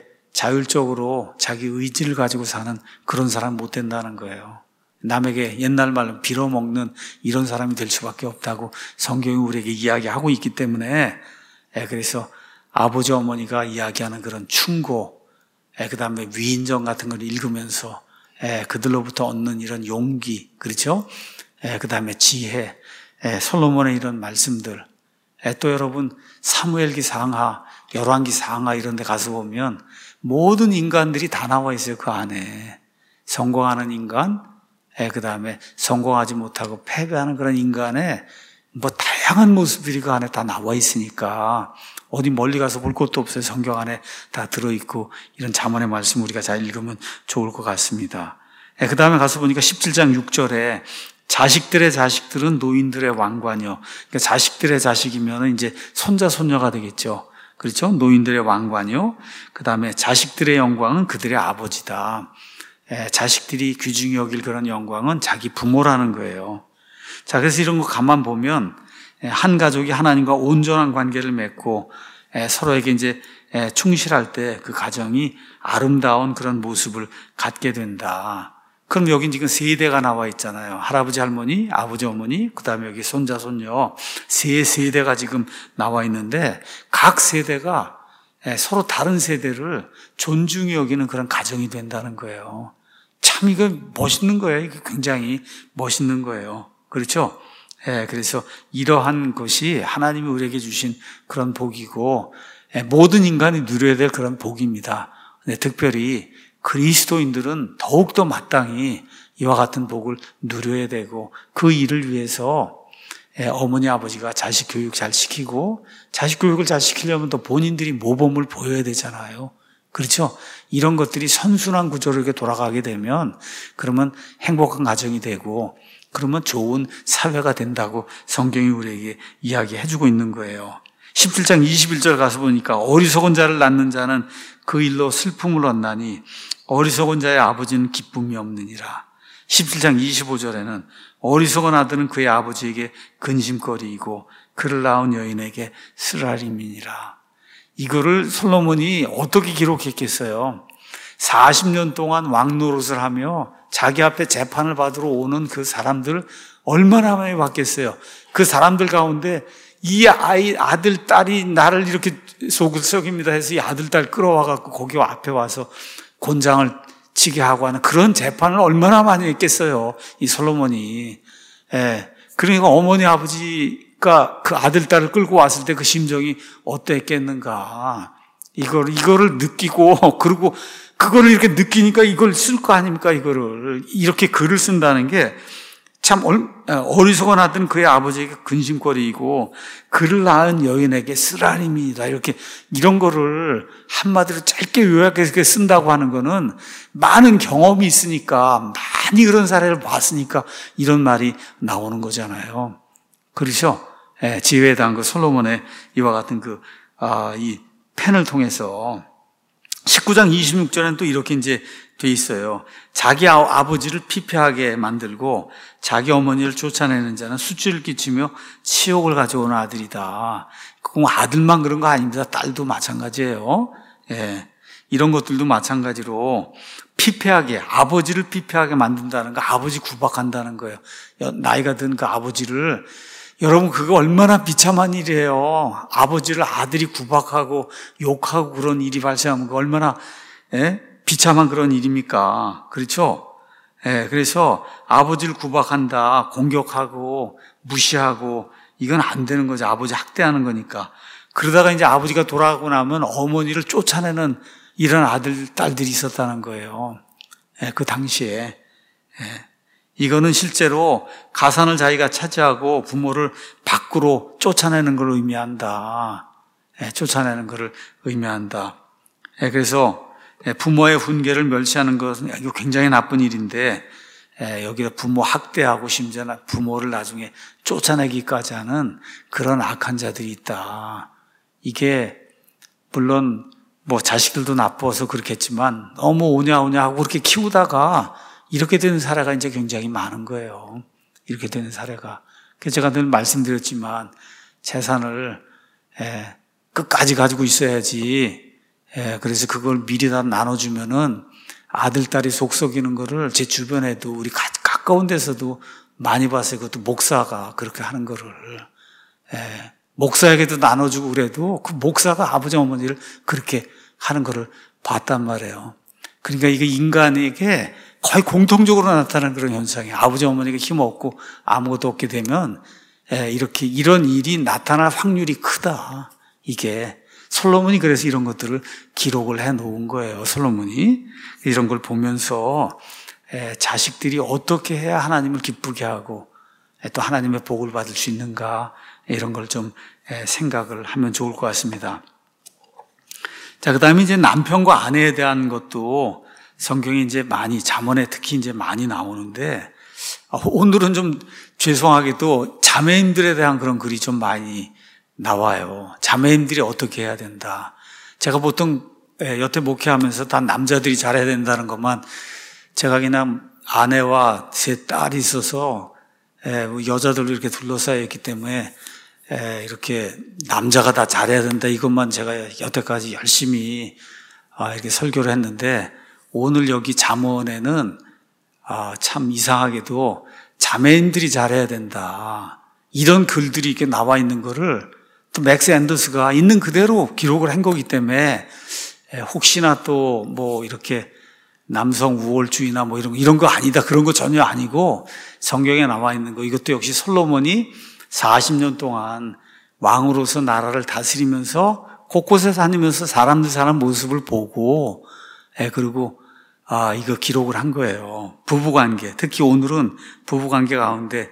자율적으로 자기 의지를 가지고 사는 그런 사람 못 된다는 거예요. 남에게 옛날 말로 빌어먹는 이런 사람이 될 수밖에 없다고 성경이 우리에게 이야기하고 있기 때문에 그래서 아버지 어머니가 이야기하는 그런 충고, 그 다음에 위인전 같은 걸 읽으면서 그들로부터 얻는 이런 용기, 그렇죠? 그 다음에 지혜, 솔로몬의 이런 말씀들, 또 여러분 사무엘기 상하, 열왕기 상하 이런 데 가서 보면 모든 인간들이 다 나와 있어요. 그 안에 성공하는 인간, 그 다음에 성공하지 못하고 패배하는 그런 인간의 뭐 다양한 모습들이 그 안에 다 나와 있으니까 어디 멀리 가서 볼 것도 없어요. 성경 안에 다 들어있고 이런 잠언의 말씀 우리가 잘 읽으면 좋을 것 같습니다. 그 다음에 가서 보니까 17장 6절에 자식들의 자식들은 노인들의 왕관이요. 그러니까 자식들의 자식이면 이제 손자, 손녀가 되겠죠. 그렇죠? 노인들의 왕관이요. 그 다음에 자식들의 영광은 그들의 아버지다. 자식들이 귀중히 여길 그런 영광은 자기 부모라는 거예요. 자, 그래서 이런 거 가만 보면 한 가족이 하나님과 온전한 관계를 맺고 서로에게 이제 충실할 때 그 가정이 아름다운 그런 모습을 갖게 된다. 그럼 여기 지금 세대가 나와 있잖아요. 할아버지, 할머니, 아버지, 어머니, 그 다음에 여기 손자, 손녀 세 세대가 지금 나와 있는데 각 세대가 서로 다른 세대를 존중히 여기는 그런 가정이 된다는 거예요. 참 이거 멋있는 거예요. 이거 굉장히 멋있는 거예요. 그렇죠? 그래서 이러한 것이 하나님이 우리에게 주신 그런 복이고 모든 인간이 누려야 될 그런 복입니다. 특별히 그리스도인들은 더욱더 마땅히 이와 같은 복을 누려야 되고 그 일을 위해서 어머니 아버지가 자식 교육 잘 시키고 자식 교육을 잘 시키려면 또 본인들이 모범을 보여야 되잖아요. 그렇죠? 이런 것들이 선순환 구조로 이렇게 돌아가게 되면 그러면 행복한 가정이 되고 그러면 좋은 사회가 된다고 성경이 우리에게 이야기해주고 있는 거예요. 17장 21절 가서 보니까 어리석은 자를 낳는 자는 그 일로 슬픔을 얻나니 어리석은 자의 아버지는 기쁨이 없느니라. 17장 25절에는 어리석은 아들은 그의 아버지에게 근심거리이고 그를 낳은 여인에게 쓰라림이니라. 이거를 솔로몬이 어떻게 기록했겠어요? 40년 동안 왕노릇을 하며 자기 앞에 재판을 받으러 오는 그 사람들 얼마나 많이 봤겠어요? 그 사람들 가운데 이 아들, 딸이 나를 이렇게 속을 썩입니다 해서 이 아들, 딸 끌어와갖고 거기 앞에 와서 곤장을 치게 하고 하는 그런 재판을 얼마나 많이 했겠어요, 이 솔로몬이. 그러니까 어머니, 아버지가 그 아들, 딸을 끌고 왔을 때 그 심정이 어땠겠는가. 이거를 느끼고, 그리고 그거를 이렇게 느끼니까 이걸 쓸 거 아닙니까, 이거를. 이렇게 글을 쓴다는 게 참 어리석은 아들은 그의 아버지에게 근심거리이고 그를 낳은 여인에게 쓰라림이다. 이런 거를 한마디로 짧게 요약해서 쓴다고 하는 거는 많은 경험이 있으니까 많이 그런 사례를 봤으니까 이런 말이 나오는 거잖아요. 그렇죠? 지혜에 대한 그 솔로몬의 이와 같은 이 펜을 통해서 19장 26절에는 또 이렇게 이제 돼 있어요. 자기 아버지를 피폐하게 만들고 자기 어머니를 쫓아내는 자는 수치를 끼치며 치욕을 가져오는 아들이다. 그건 아들만 그런 거 아닙니다. 딸도 마찬가지예요. 이런 것들도 마찬가지로 피폐하게, 아버지를 피폐하게 만든다는 거, 아버지 구박한다는 거예요. 나이가 든 그 아버지를, 여러분 그거 얼마나 비참한 일이에요. 아버지를 아들이 구박하고 욕하고 그런 일이 발생하면 그거 얼마나 비참한 그런 일입니까? 그렇죠? 그래서 아버지를 구박한다, 공격하고 무시하고 이건 안 되는 거죠. 아버지 학대하는 거니까. 그러다가 이제 아버지가 돌아가고 나면 어머니를 쫓아내는 이런 아들, 딸들이 있었다는 거예요. 그 당시에. 이거는 실제로 가산을 자기가 차지하고 부모를 밖으로 쫓아내는 걸 의미한다. 쫓아내는 것을 의미한다. 그래서 부모의 훈계를 멸시하는 것은 이거 굉장히 나쁜 일인데 여기다 부모 학대하고 심지어 부모를 나중에 쫓아내기까지 하는 그런 악한 자들이 있다. 이게 물론 뭐 자식들도 나빠서 그렇겠지만 너무 오냐오냐 하고 그렇게 키우다가 이렇게 되는 사례가 이제 굉장히 많은 거예요. 이렇게 되는 사례가. 그래서 제가 늘 말씀드렸지만 재산을 끝까지 가지고 있어야지. 그래서 그걸 미리 다 나눠주면은 아들, 딸이 속 썩이는 거를 제 주변에도 우리 가까운 데서도 많이 봤어요. 그것도 목사가 그렇게 하는 거를. 목사에게도 나눠주고 그래도 그 목사가 아버지, 어머니를 그렇게 하는 거를 봤단 말이에요. 그러니까 이게 인간에게 거의 공통적으로 나타나는 그런 현상이에요. 아버지, 어머니가 힘없고 아무것도 없게 되면 이런 일이 나타날 확률이 크다. 이게 솔로몬이 그래서 이런 것들을 기록을 해 놓은 거예요. 솔로몬이 이런 걸 보면서 자식들이 어떻게 해야 하나님을 기쁘게 하고 또 하나님의 복을 받을 수 있는가, 이런 걸 좀 생각을 하면 좋을 것 같습니다. 자, 그 다음에 이제 남편과 아내에 대한 것도 성경에 이제 많이, 잠언에 특히 이제 많이 나오는데, 오늘은 좀 죄송하게도 자매님들에 대한 그런 글이 좀 많이 나와요. 자매님들이 어떻게 해야 된다. 제가 보통 여태 목회하면서 다 남자들이 잘해야 된다는 것만, 제가 그냥 아내와 세 딸이 있어서 여자들로 이렇게 둘러싸여 있기 때문에 이렇게 남자가 다 잘해야 된다, 이것만 제가 여태까지 열심히 이렇게 설교를 했는데, 오늘 여기 잠언에는 참 이상하게도 자매인들이 잘해야 된다, 이런 글들이 이렇게 나와 있는 거를 또 맥스 앤더스가 있는 그대로 기록을 한 거기 때문에 혹시나 또 뭐 이렇게 남성 우월주의나 뭐 이런 거 아니다, 그런 거 전혀 아니고 성경에 나와 있는 거, 이것도 역시 솔로몬이 40년 동안 왕으로서 나라를 다스리면서 곳곳에 다니면서 사람들 사는 모습을 보고 그리고 이거 기록을 한 거예요. 부부관계, 특히 오늘은 부부관계 가운데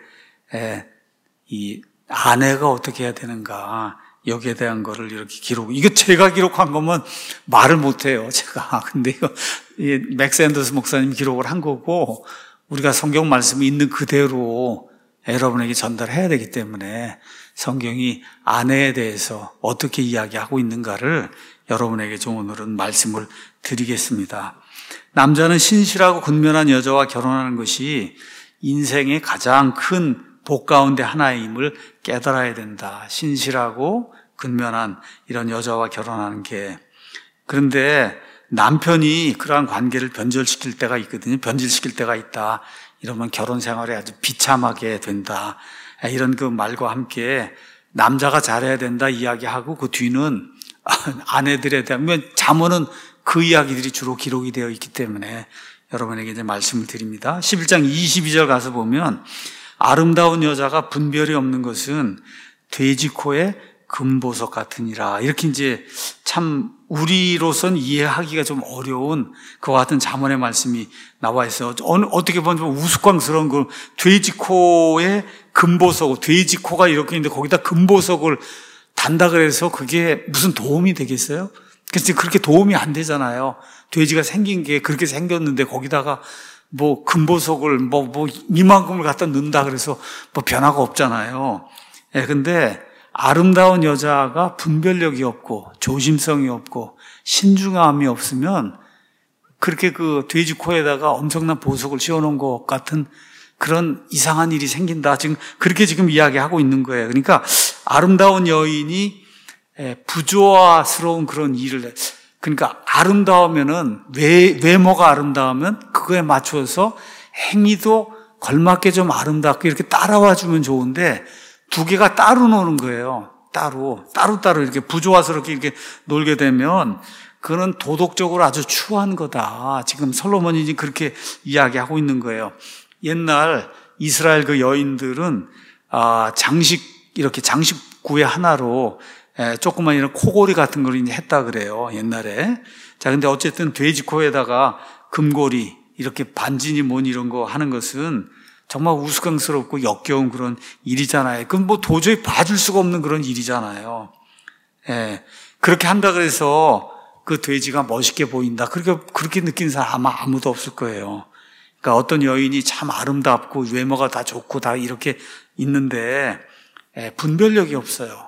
이 아내가 어떻게 해야 되는가, 여기에 대한 거를 이렇게 이거 제가 기록한 거면 말을 못해요, 제가. 근데 이거 맥스 앤더스 목사님이 기록을 한 거고, 우리가 성경 말씀이 있는 그대로 여러분에게 전달해야 되기 때문에 성경이 아내에 대해서 어떻게 이야기하고 있는가를 여러분에게 좀 오늘은 말씀을 드리겠습니다. 남자는 신실하고 근면한 여자와 결혼하는 것이 인생의 가장 큰 복 가운데 하나임을 깨달아야 된다. 신실하고 근면한 이런 여자와 결혼하는 게. 그런데 남편이 그러한 관계를 변질시킬 때가 있거든요. 변질시킬 때가 있다. 이러면 결혼 생활이 아주 비참하게 된다. 이런 그 말과 함께 남자가 잘해야 된다 이야기하고, 그 뒤는 아내들에 대한, 잠언은 그 이야기들이 주로 기록이 되어 있기 때문에 여러분에게 이제 말씀을 드립니다. 11장 22절 가서 보면, 아름다운 여자가 분별이 없는 것은 돼지코의 금보석 같으니라. 이렇게 이제 참 우리로선 이해하기가 좀 어려운 그와 같은 잠언의 말씀이 나와 있어요. 어떻게 보면 좀 우스꽝스러운 그 돼지코의 금보석, 돼지코가 이렇게 있는데 거기다 금보석을 단다 그래서 그게 무슨 도움이 되겠어요? 그래서 그렇게 도움이 안 되잖아요. 돼지가 생긴 게 그렇게 생겼는데 거기다가 뭐 금보석을 뭐 이만큼을 갖다 넣는다 그래서 뭐 변화가 없잖아요. 근데 아름다운 여자가 분별력이 없고 조심성이 없고 신중함이 없으면 그렇게 그 돼지 코에다가 엄청난 보석을 씌워놓은 것 같은 그런 이상한 일이 생긴다. 그렇게 지금 이야기하고 있는 거예요. 그러니까 아름다운 여인이 부조화스러운 그런 일을, 그러니까 아름다우면은 외모가 아름다우면 그거에 맞춰서 행위도 걸맞게 좀 아름답게 이렇게 따라와 주면 좋은데, 두 개가 따로 노는 거예요. 따로 이렇게 부조화스럽게 이렇게 놀게 되면 그거는 도덕적으로 아주 추한 거다. 지금 솔로몬이 그렇게 이야기하고 있는 거예요. 옛날 이스라엘 그 여인들은 이렇게 장식구의 하나로 조그만 이런 코골이 같은 걸 이제 했다 그래요, 옛날에. 자, 근데 어쨌든 돼지코에다가 금고리, 이렇게 반지니 뭐니 이런 거 하는 것은 정말 우스꽝스럽고 역겨운 그런 일이잖아요. 그건 뭐 도저히 봐줄 수가 없는 그런 일이잖아요. 그렇게 한다 그래서 그 돼지가 멋있게 보인다, 그렇게 느낀 사람 아마 아무도 없을 거예요. 그러니까 어떤 여인이 참 아름답고 외모가 다 좋고 다 이렇게 있는데 분별력이 없어요.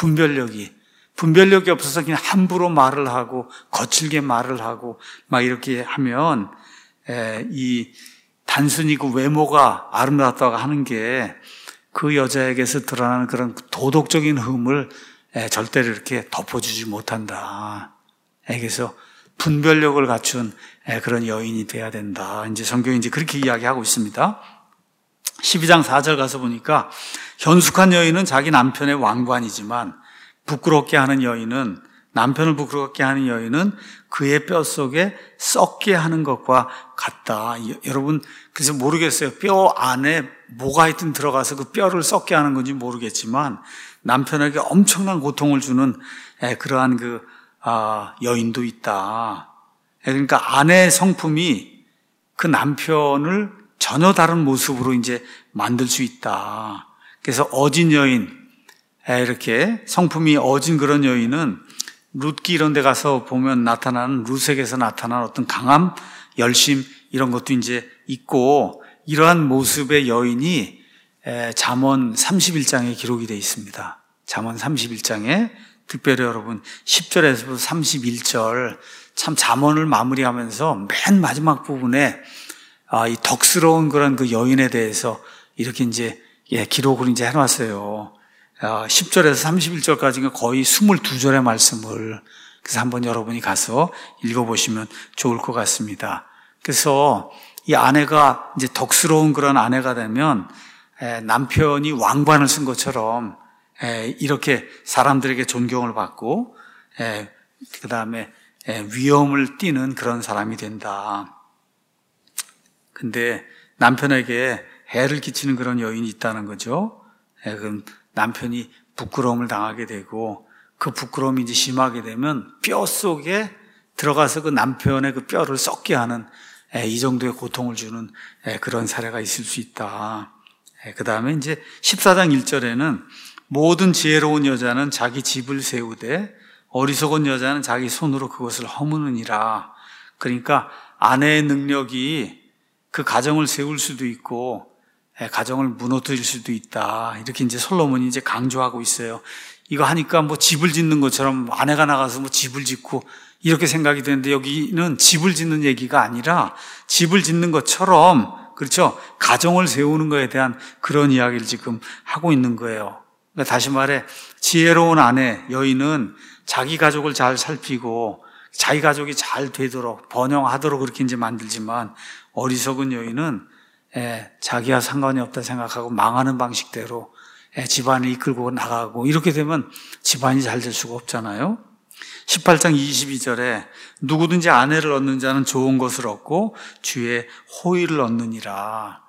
분별력이 없어서 그냥 함부로 말을 하고 거칠게 말을 하고 막 이렇게 하면 이 단순히 그 외모가 아름답다고 하는 게 그 여자에게서 드러나는 그런 도덕적인 흠을 절대로 이렇게 덮어주지 못한다. 그래서 분별력을 갖춘 그런 여인이 돼야 된다. 이제 성경이 이제 그렇게 이야기하고 있습니다. 12장 4절 가서 보니까 현숙한 여인은 자기 남편의 왕관이지만 부끄럽게 하는 여인은 남편을 부끄럽게 하는 여인은 그의 뼛속에 썩게 하는 것과 같다. 여러분 그래서 모르겠어요. 뼈 안에 뭐가 하여튼 들어가서 그 뼈를 썩게 하는 건지 모르겠지만 남편에게 엄청난 고통을 주는 그러한 여인도 있다. 그러니까 아내의 성품이 그 남편을 전혀 다른 모습으로 이제 만들 수 있다. 그래서 어진 여인, 이렇게 성품이 어진 그런 여인은 룻기 이런 데 가서 보면 나타나는 룻에게서 나타나는 어떤 강함, 열심 이런 것도 이제 있고 이러한 모습의 여인이 잠언 31장에 기록이 되어 있습니다. 잠언 31장에 특별히 여러분 10절에서 31절 참 잠언을 마무리하면서 맨 마지막 부분에 이 덕스러운 그런 그 여인에 대해서 이렇게 이제 기록을 이제 해놨어요. 10절에서 31절까지가 거의 22절의 말씀을 그래서 한번 여러분이 가서 읽어보시면 좋을 것 같습니다. 그래서 이 아내가 이제 덕스러운 그런 아내가 되면 남편이 왕관을 쓴 것처럼 이렇게 사람들에게 존경을 받고 그 다음에 위엄을 띠는 그런 사람이 된다. 근데 남편에게 해를 끼치는 그런 여인이 있다는 거죠. 그럼 남편이 부끄러움을 당하게 되고 그 부끄러움이 이제 심하게 되면 뼈 속에 들어가서 그 남편의 그 뼈를 썩게 하는 이 정도의 고통을 주는 그런 사례가 있을 수 있다. 그 다음에 이제 14장 1절에는 모든 지혜로운 여자는 자기 집을 세우되 어리석은 여자는 자기 손으로 그것을 허무느니라. 그러니까 아내의 능력이 그 가정을 세울 수도 있고 가정을 무너뜨릴 수도 있다. 이렇게 이제 솔로몬이 이제 강조하고 있어요. 이거 하니까 뭐 집을 짓는 것처럼 아내가 나가서 뭐 집을 짓고 이렇게 생각이 되는데 여기는 집을 짓는 얘기가 아니라 집을 짓는 것처럼 그렇죠. 가정을 세우는 것에 대한 그런 이야기를 지금 하고 있는 거예요. 그러니까 다시 말해 지혜로운 아내, 여인은 자기 가족을 잘 살피고 자기 가족이 잘 되도록 번영하도록 그렇게 이제 만들지만 어리석은 여인은 자기와 상관이 없다 생각하고 망하는 방식대로 집안을 이끌고 나가고 이렇게 되면 집안이 잘 될 수가 없잖아요. 18장 22절에 누구든지 아내를 얻는 자는 좋은 것을 얻고 주의 호의를 얻느니라.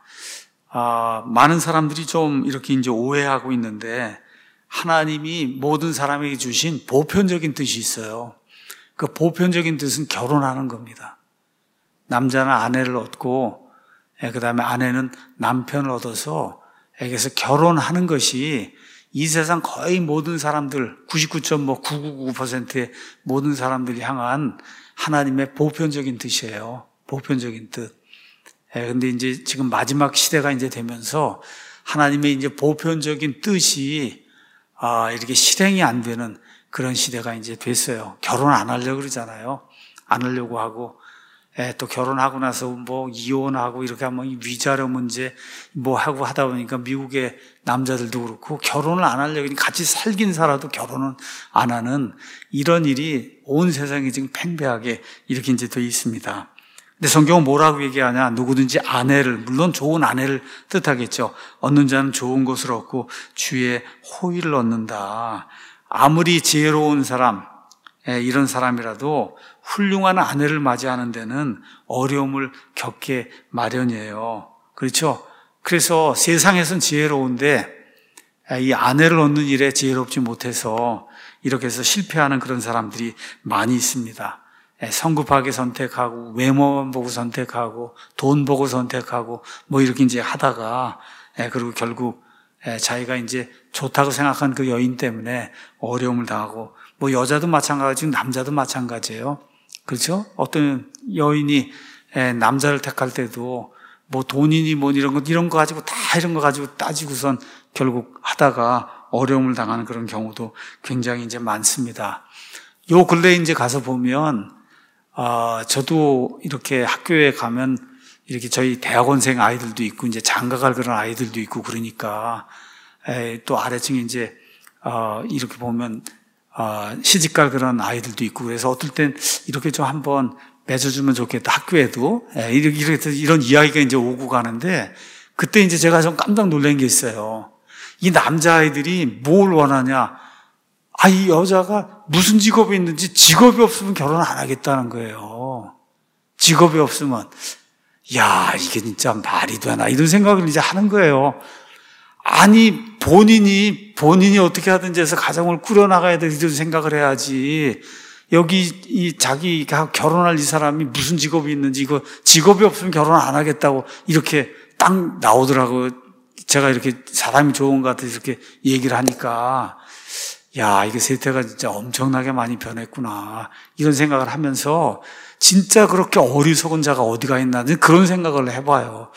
많은 사람들이 좀 이렇게 이제 오해하고 있는데 하나님이 모든 사람에게 주신 보편적인 뜻이 있어요. 그 보편적인 뜻은 결혼하는 겁니다. 남자는 아내를 얻고 그 다음에 아내는 남편을 얻어서 그래서 결혼하는 것이 이 세상 거의 모든 사람들 99.999%의 모든 사람들이 향한 하나님의 보편적인 뜻이에요. 보편적인 뜻. 근데 이제 지금 마지막 시대가 이제 되면서 하나님의 이제 보편적인 뜻이 이렇게 실행이 안 되는 그런 시대가 이제 됐어요. 결혼 안 하려고 그러잖아요. 안 하려고 하고 또 결혼하고 나서 뭐 이혼하고 이렇게 하면 위자료 문제 뭐 하고 하다 보니까 미국의 남자들도 그렇고 결혼을 안 하려고 같이 살긴 살아도 결혼은 안 하는 이런 일이 온 세상에 지금 팽배하게 이렇게 이제 돼 있습니다. 근데 성경은 뭐라고 얘기하냐? 누구든지 아내를, 물론 좋은 아내를 뜻하겠죠. 얻는 자는 좋은 것을 얻고 주의 호의를 얻는다. 아무리 지혜로운 사람, 이런 사람이라도 훌륭한 아내를 맞이하는 데는 어려움을 겪게 마련이에요. 그렇죠? 그래서 세상에선 지혜로운데 이 아내를 얻는 일에 지혜롭지 못해서 이렇게 해서 실패하는 그런 사람들이 많이 있습니다. 성급하게 선택하고 외모만 보고 선택하고 돈 보고 선택하고 뭐 이렇게 이제 하다가 그리고 결국 자기가 이제 좋다고 생각한 그 여인 때문에 어려움을 당하고 뭐 여자도 마찬가지고 남자도 마찬가지예요. 그렇죠? 어떤 여인이 남자를 택할 때도 뭐 돈이니 뭐 이런 거 가지고 다 이런 거 가지고 따지고선 결국 하다가 어려움을 당하는 그런 경우도 굉장히 이제 많습니다. 요 근래에 이제 가서 보면 저도 이렇게 학교에 가면 이렇게 저희 대학원생 아이들도 있고 이제 장가 갈 그런 아이들도 있고 그러니까 또 아래층에 이제 이렇게 보면 시집갈 그런 아이들도 있고, 그래서 어떨 땐 이렇게 좀 한번 맺어주면 좋겠다. 학교에도 이런 이야기가 이제 오고 가는데, 그때 이제 제가 좀 깜짝 놀란 게 있어요. 이 남자아이들이 뭘 원하냐? 이 여자가 무슨 직업이 있는지, 직업이 없으면 결혼 안 하겠다는 거예요. 직업이 없으면. 야, 이게 진짜 말이 되나? 이런 생각을 이제 하는 거예요. 아니, 본인이 어떻게 하든지 해서 가정을 꾸려나가야 돼. 이런 생각을 해야지. 여기 자기가 결혼할 이 사람이 무슨 직업이 있는지, 이거 직업이 없으면 결혼 안 하겠다고 이렇게 딱 나오더라고요. 제가 이렇게 사람이 좋은 것 같아서 이렇게 얘기를 하니까, 야, 이게 세태가 진짜 엄청나게 많이 변했구나. 이런 생각을 하면서 진짜 그렇게 어리석은 자가 어디가 있나 그런 생각을 해봐요.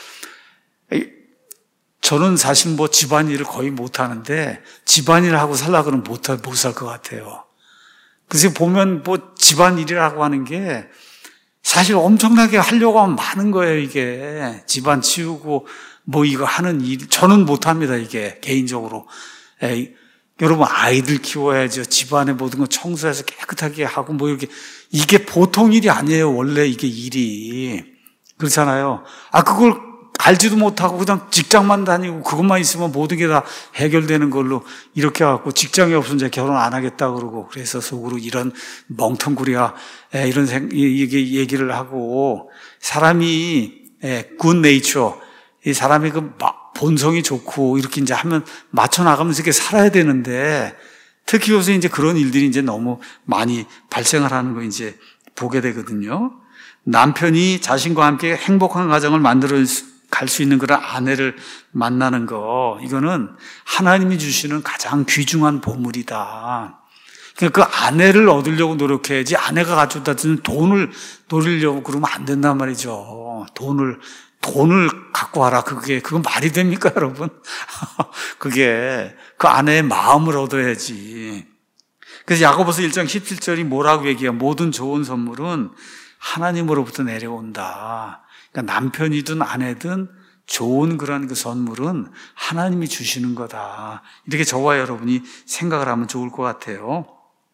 저는 사실 집안일을 거의 못하는데 집안일을 하고 살라 그러면 못 살 것 같아요. 그래서 보면 집안일이라고 하는 게 사실 엄청나게 하려고 하면 많은 거예요, 이게. 집안 치우고 이거 하는 일, 저는 못합니다, 이게, 개인적으로. 여러분, 아이들 키워야죠. 집안의 모든 거 청소해서 깨끗하게 하고 이게 보통 일이 아니에요, 원래 이게 일이. 그렇잖아요. 그걸 알지도 못하고 그냥 직장만 다니고 그것만 있으면 모든 게 다 해결되는 걸로 이렇게 해갖고 직장이 없으면 이제 결혼 안 하겠다 그러고, 그래서 속으로 이런 멍텅구리야, 이런 얘기를 하고, 사람이, 굿 네이처, 이 사람이 본성이 좋고 이렇게 이제 하면 맞춰나가면서 이렇게 살아야 되는데, 특히 요새 이제 그런 일들이 이제 너무 많이 발생을 하는 거 이제 보게 되거든요. 남편이 자신과 함께 행복한 가정을 만들어 갈 수 있는 그런 아내를 만나는 거, 이거는 하나님이 주시는 가장 귀중한 보물이다. 그러니까 그 아내를 얻으려고 노력해야지, 아내가 가져다 주는 돈을 노리려고 그러면 안 된단 말이죠. 돈을 갖고 와라. 그건 말이 됩니까, 여러분? 그게 그 아내의 마음을 얻어야지. 그래서 야고보서 1장 17절이 뭐라고 얘기해요? 모든 좋은 선물은 하나님으로부터 내려온다. 그러니까 남편이든 아내든 좋은 그런 그 선물은 하나님이 주시는 거다. 이렇게 저와 여러분이 생각을 하면 좋을 것 같아요.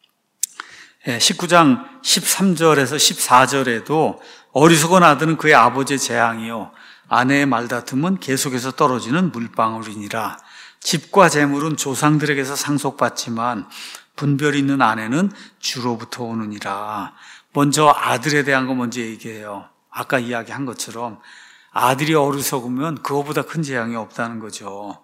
19장 13절에서 14절에도 어리석은 아들은 그의 아버지의 재앙이요 아내의 말다툼은 계속해서 떨어지는 물방울이니라. 집과 재물은 조상들에게서 상속받지만 분별이 있는 아내는 주로부터 오느니라. 먼저 아들에 대한 거 먼저 얘기해요. 아까 이야기한 것처럼 아들이 어리석으면 그거보다 큰 재앙이 없다는 거죠.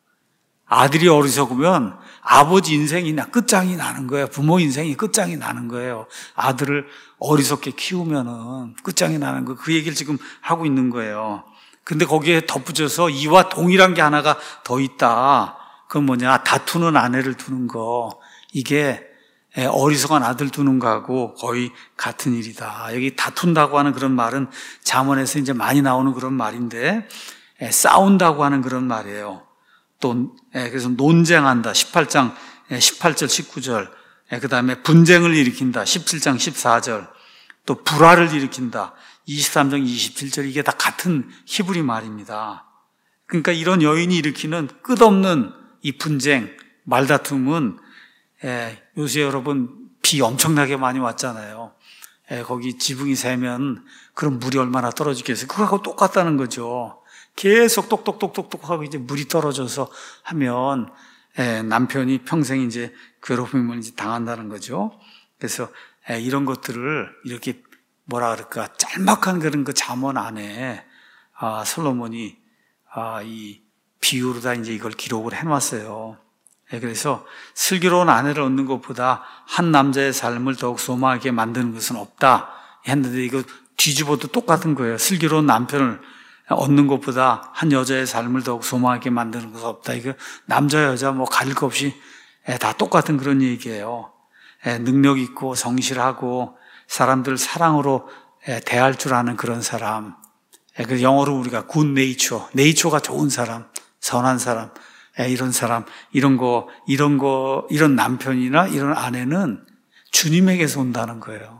아들이 어리석으면 아버지 인생이 끝장이 나는 거예요. 부모 인생이 끝장이 나는 거예요. 아들을 어리석게 키우면은 끝장이 나는 거. 그 얘기를 지금 하고 있는 거예요. 근데 거기에 덧붙여서 이와 동일한 게 하나가 더 있다. 그건 뭐냐? 다투는 아내를 두는 거. 이게 어리석은 아들 두는 거하고 거의 같은 일이다. 여기 다툰다고 하는 그런 말은 잠언에서 이제 많이 나오는 그런 말인데, 싸운다고 하는 그런 말이에요. 또 그래서 논쟁한다. 18장 18절 19절. 그 다음에 분쟁을 일으킨다. 17장 14절. 또 불화를 일으킨다. 23장 27절. 이게 다 같은 히브리 말입니다. 그러니까 이런 여인이 일으키는 끝없는 이 분쟁, 말다툼은 요새 여러분 비 엄청나게 많이 왔잖아요. 거기 지붕이 새면 그럼 물이 얼마나 떨어지겠어요. 그거하고 똑같다는 거죠. 계속 똑똑똑똑똑 하고 이제 물이 떨어져서 하면 남편이 평생 이제 괴롭힘을 이제 당한다는 거죠. 그래서 이런 것들을 이렇게 뭐라 그럴까, 짤막한 그런 그 잠언 안에 솔로몬이 이 비유로 다 이제 이걸 기록을 해놨어요. 그래서 슬기로운 아내를 얻는 것보다 한 남자의 삶을 더욱 소망하게 만드는 것은 없다 했는데, 이거 뒤집어도 똑같은 거예요. 슬기로운 남편을 얻는 것보다 한 여자의 삶을 더욱 소망하게 만드는 것은 없다. 이거 남자 여자 가릴 것 없이 다 똑같은 그런 얘기예요. 능력 있고 성실하고 사람들 사랑으로 대할 줄 아는 그런 사람. 그 영어로 우리가 good nature, 네이처가 좋은 사람, 선한 사람, 이런 사람, 이런 남편이나 이런 아내는 주님에게서 온다는 거예요.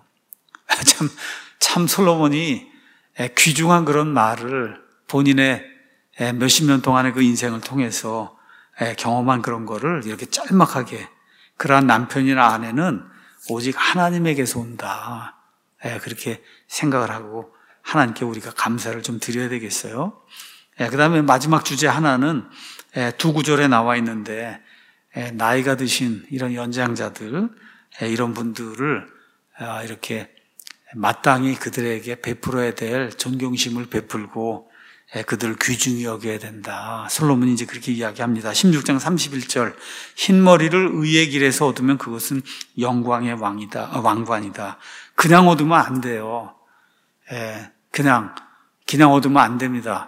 참 솔로몬이 귀중한 그런 말을 본인의 몇십 년 동안의 그 인생을 통해서 경험한 그런 거를 이렇게 짤막하게 그러한 남편이나 아내는 오직 하나님에게서 온다. 그렇게 생각을 하고 하나님께 우리가 감사를 좀 드려야 되겠어요. 그 다음에 마지막 주제 하나는 두 구절에 나와 있는데 나이가 드신 이런 연장자들 이런 분들을 이렇게 마땅히 그들에게 베풀어야 될 존경심을 베풀고 그들을 귀중히 여겨야 된다. 솔로몬이 이제 그렇게 이야기합니다. 16장 31절 흰머리를 의의 길에서 얻으면 그것은 영광의 왕관이다. 그냥 얻으면 안 돼요. 그냥 얻으면 안 됩니다.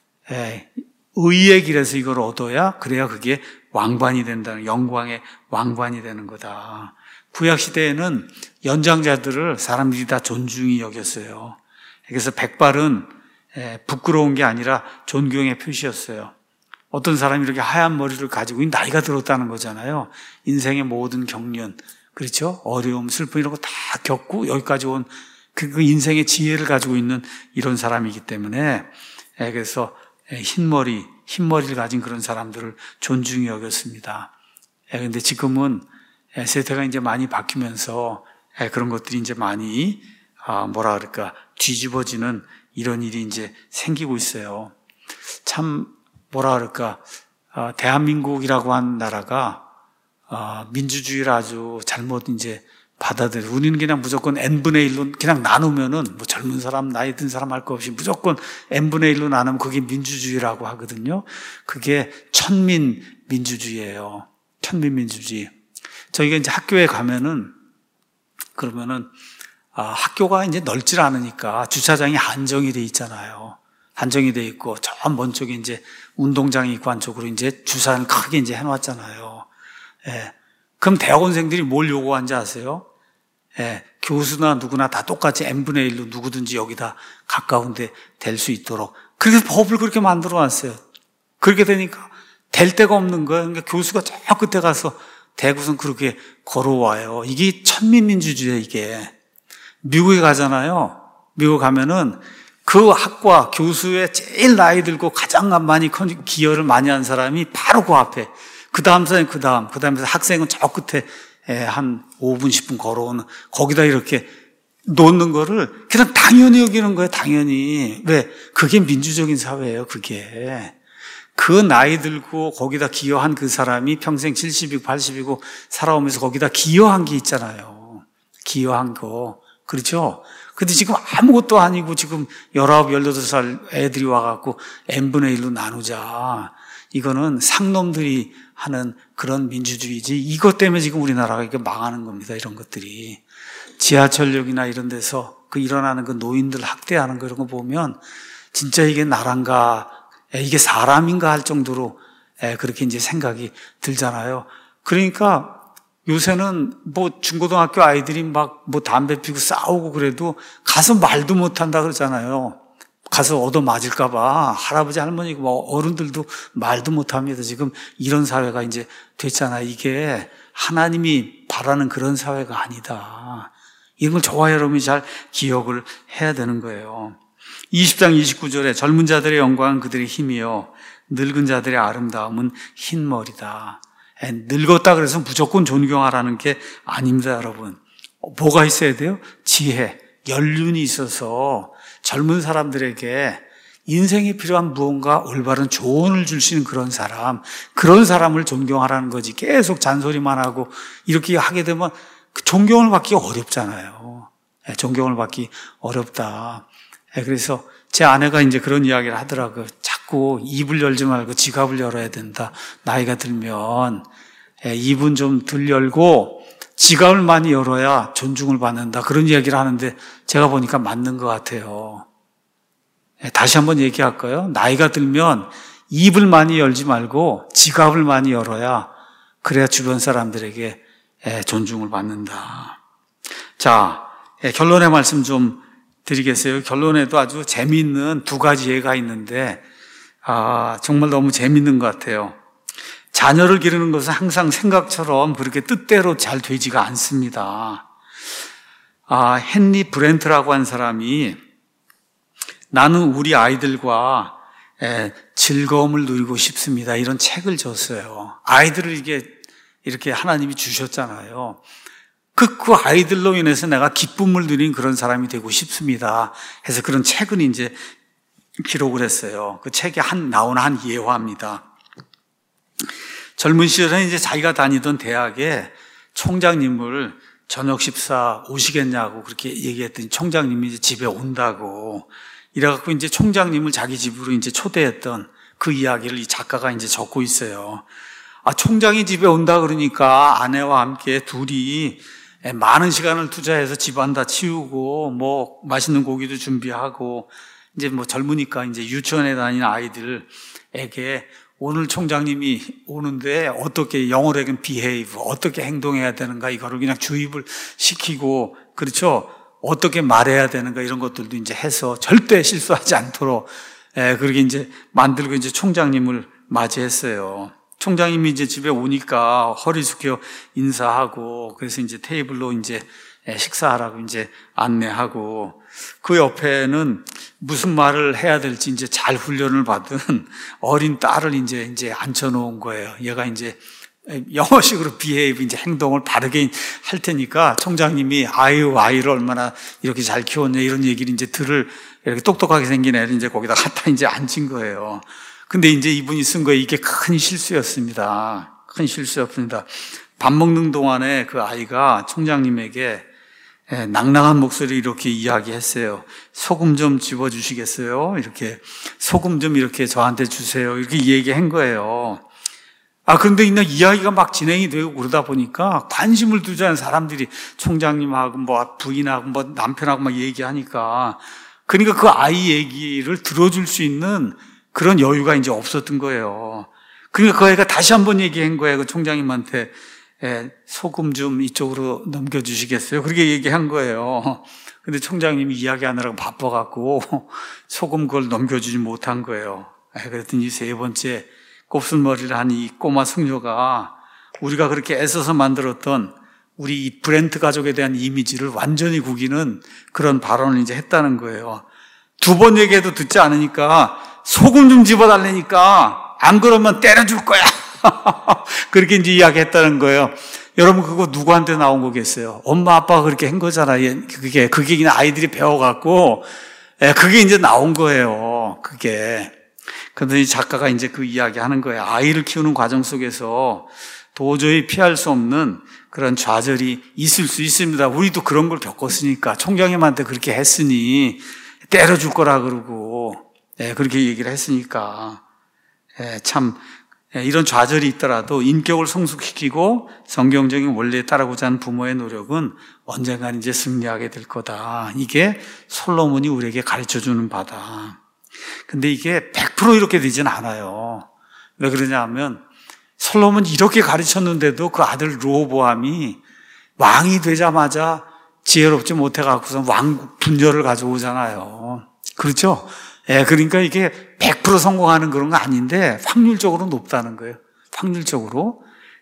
의의 길에서 이걸 얻어야 그래야 그게 왕관이 된다는 영광의 왕관이 되는 거다. 구약시대에는 연장자들을 사람들이 다 존중히 여겼어요. 그래서 백발은 부끄러운 게 아니라 존경의 표시였어요. 어떤 사람이 이렇게 하얀 머리를 가지고 나이가 들었다는 거잖아요. 인생의 모든 경륜, 그렇죠? 어려움, 슬픔 이런 거 다 겪고 여기까지 온 그 인생의 지혜를 가지고 있는 이런 사람이기 때문에 그래서 흰머리를 가진 그런 사람들을 존중히 여겼습니다. 그런데 지금은 세대가 이제 많이 바뀌면서 그런 것들이 이제 많이 뒤집어지는 이런 일이 이제 생기고 있어요. 참 대한민국이라고 한 나라가 민주주의를 아주 잘못 이제 받아들여. 우리는 그냥 무조건 n분의 1로 그냥 나누면은 뭐 젊은 사람, 나이 든 사람 할 거 없이 무조건 n분의 1로 나누면 그게 민주주의라고 하거든요. 그게 천민민주주의예요. 천민민주주의. 저희가 이제 학교에 가면은 그러면은 학교가 이제 넓질 않으니까 주차장이 한정이 돼 있잖아요. 한정이 돼 있고 저 먼 쪽에 이제 운동장이 있고 한쪽으로 이제 주차를 크게 이제 해놨잖아요. 그럼 대학원생들이 뭘 요구하는지 아세요? 교수나 누구나 다 똑같이 n분의 1로 누구든지 여기다 가까운데 될 수 있도록. 그래서 법을 그렇게 만들어 놨어요. 그렇게 되니까 될 데가 없는 거예요. 그러니까 교수가 저 끝에 가서 대구선 그렇게 걸어와요. 이게 천민민주주의예요, 이게. 미국에 가잖아요. 미국 가면은 그 학과 교수의 제일 나이 들고 가장 많이 기여를 많이 한 사람이 바로 그 앞에. 그 다음 사람이 그 다음에 학생은 저 끝에 한 5분, 10분 걸어오는 거기다 이렇게 놓는 거를 그냥 당연히 여기는 거예요, 당연히. 왜? 그게 민주적인 사회예요, 그게. 그 나이 들고 거기다 기여한 그 사람이 평생 70이고 80이고 살아오면서 거기다 기여한 게 있잖아요. 기여한 거. 그렇죠? 근데 지금 아무것도 아니고 지금 19, 18살 애들이 와갖고 n분의 1로 나누자. 이거는 상놈들이 하는 그런 민주주의지. 이것 때문에 지금 우리나라가 이렇게 망하는 겁니다. 이런 것들이. 지하철역이나 이런 데서 일어나는 그 노인들 학대하는 거 이런 거 보면 진짜 이게 나란가, 이게 사람인가 할 정도로 그렇게 이제 생각이 들잖아요. 그러니까 요새는 뭐 중고등학교 아이들이 막 뭐 담배 피고 싸우고 그래도 가서 말도 못한다 그러잖아요. 가서 얻어 맞을까봐 할아버지 할머니고 뭐 어른들도 말도 못합니다. 지금 이런 사회가 이제 됐잖아요. 이게 하나님이 바라는 그런 사회가 아니다. 이런 걸 저와 여러분이 잘 기억을 해야 되는 거예요. 20장 29절에 젊은 자들의 영광은 그들의 힘이요 늙은 자들의 아름다움은 흰머리다. 늙었다 그래서 무조건 존경하라는 게 아닙니다, 여러분. 뭐가 있어야 돼요? 지혜, 연륜이 있어서 젊은 사람들에게 인생에 필요한 무언가 올바른 조언을 줄 수 있는 그런 사람을 존경하라는 거지. 계속 잔소리만 하고 이렇게 하게 되면 존경을 받기 어렵잖아요. 존경을 받기 어렵다. 그래서 제 아내가 이제 그런 이야기를 하더라고요. 자꾸 입을 열지 말고 지갑을 열어야 된다. 나이가 들면 입은 좀 덜 열고 지갑을 많이 열어야 존중을 받는다. 그런 이야기를 하는데 제가 보니까 맞는 것 같아요. 다시 한번 얘기할까요? 나이가 들면 입을 많이 열지 말고 지갑을 많이 열어야 그래야 주변 사람들에게 존중을 받는다. 자, 결론의 말씀 좀 드리겠어요. 결론에도 아주 재미있는 두 가지 예가 있는데 정말 너무 재미있는 것 같아요. 자녀를 기르는 것은 항상 생각처럼 그렇게 뜻대로 잘 되지가 않습니다. 헨리 브렌트라고 한 사람이 나는 우리 아이들과 즐거움을 누리고 싶습니다. 이런 책을 줬어요. 아이들을 이렇게 하나님이 주셨잖아요. 그 아이들로 인해서 내가 기쁨을 누린 그런 사람이 되고 싶습니다. 해서 그런 책을 이제 기록을 했어요. 그 책에 나온 한 예화입니다. 젊은 시절에 이제 자기가 다니던 대학에 총장님을 저녁 식사 오시겠냐고 그렇게 얘기했더니 총장님이 이제 집에 온다고 이래갖고 이제 총장님을 자기 집으로 이제 초대했던 그 이야기를 이 작가가 이제 적고 있어요. 총장이 집에 온다 그러니까 아내와 함께 둘이 많은 시간을 투자해서 집안 다 치우고 뭐 맛있는 고기도 준비하고 이제 뭐 젊으니까 이제 유치원에 다니는 아이들에게 오늘 총장님이 오는데 어떻게 영어로 얘기하면 behave, 어떻게 행동해야 되는가 이거를 그냥 주입을 시키고 그렇죠. 어떻게 말해야 되는가 이런 것들도 이제 해서 절대 실수하지 않도록 그렇게 이제 만들고 이제 총장님을 맞이했어요. 총장님이 이제 집에 오니까 허리 숙여 인사하고 그래서 이제 테이블로 이제 식사하라고 이제 안내하고 그 옆에는 무슨 말을 해야 될지 이제 잘 훈련을 받은 어린 딸을 이제 앉혀놓은 거예요. 얘가 이제 영어식으로 behave, 이제 행동을 바르게 할 테니까 총장님이 아이를 얼마나 이렇게 잘 키웠냐 이런 얘기를 이제 이렇게 똑똑하게 생긴 애를 이제 거기다 갖다 이제 앉힌 거예요. 근데 이제 이분이 쓴 거에 이게 큰 실수였습니다. 큰 실수였습니다. 밥 먹는 동안에 그 아이가 총장님에게 낭낭한 목소리로 이렇게 이야기했어요. 소금 좀 집어주시겠어요? 이렇게 소금 좀 이렇게 저한테 주세요. 이렇게 얘기한 거예요. 그런데 그냥 이야기가 막 진행이 되고 그러다 보니까 관심을 두지 않은 사람들이 총장님하고 뭐 부인하고 뭐 남편하고 막 얘기하니까 그러니까 그 아이 얘기를 들어줄 수 있는 그런 여유가 이제 없었던 거예요. 그러니까 그 아이가 다시 한번 얘기한 거예요. 그 총장님한테 소금 좀 이쪽으로 넘겨주시겠어요? 그렇게 얘기한 거예요. 근데 총장님이 이야기하느라고 바빠갖고 소금 그걸 넘겨주지 못한 거예요. 그랬더니 세 번째 곱슬머리를 한 이 꼬마 숙녀가 우리가 그렇게 애써서 만들었던 우리 이 브렌트 가족에 대한 이미지를 완전히 구기는 그런 발언을 이제 했다는 거예요. 두 번 얘기해도 듣지 않으니까 소금 좀 집어달라니까 안 그러면 때려줄 거야. 그렇게 이제 이야기했다는 거예요. 여러분 그거 누구한테 나온 거겠어요? 엄마 아빠가 그렇게 한 거잖아요. 그게 그냥 아이들이 배워갖고 그게 이제 나온 거예요. 그게. 그런데 이 작가가 이제 그 이야기 하는 거예요. 아이를 키우는 과정 속에서 도저히 피할 수 없는 그런 좌절이 있을 수 있습니다. 우리도 그런 걸 겪었으니까 총장님한테 그렇게 했으니 때려줄 거라 그러고 그렇게 얘기를 했으니까 참 이런 좌절이 있더라도 인격을 성숙시키고 성경적인 원리에 따르고자 하는 부모의 노력은 언젠간 이제 승리하게 될 거다. 이게 솔로몬이 우리에게 가르쳐주는 바다. 근데 이게 100% 이렇게 되진 않아요. 왜 그러냐 하면 솔로몬이 이렇게 가르쳤는데도 그 아들 르호보암이 왕이 되자마자 지혜롭지 못해갖고서 왕국 분열을 가져오잖아요. 그렇죠? 그러니까 이게 100% 성공하는 그런 거 아닌데 확률적으로 높다는 거예요. 확률적으로.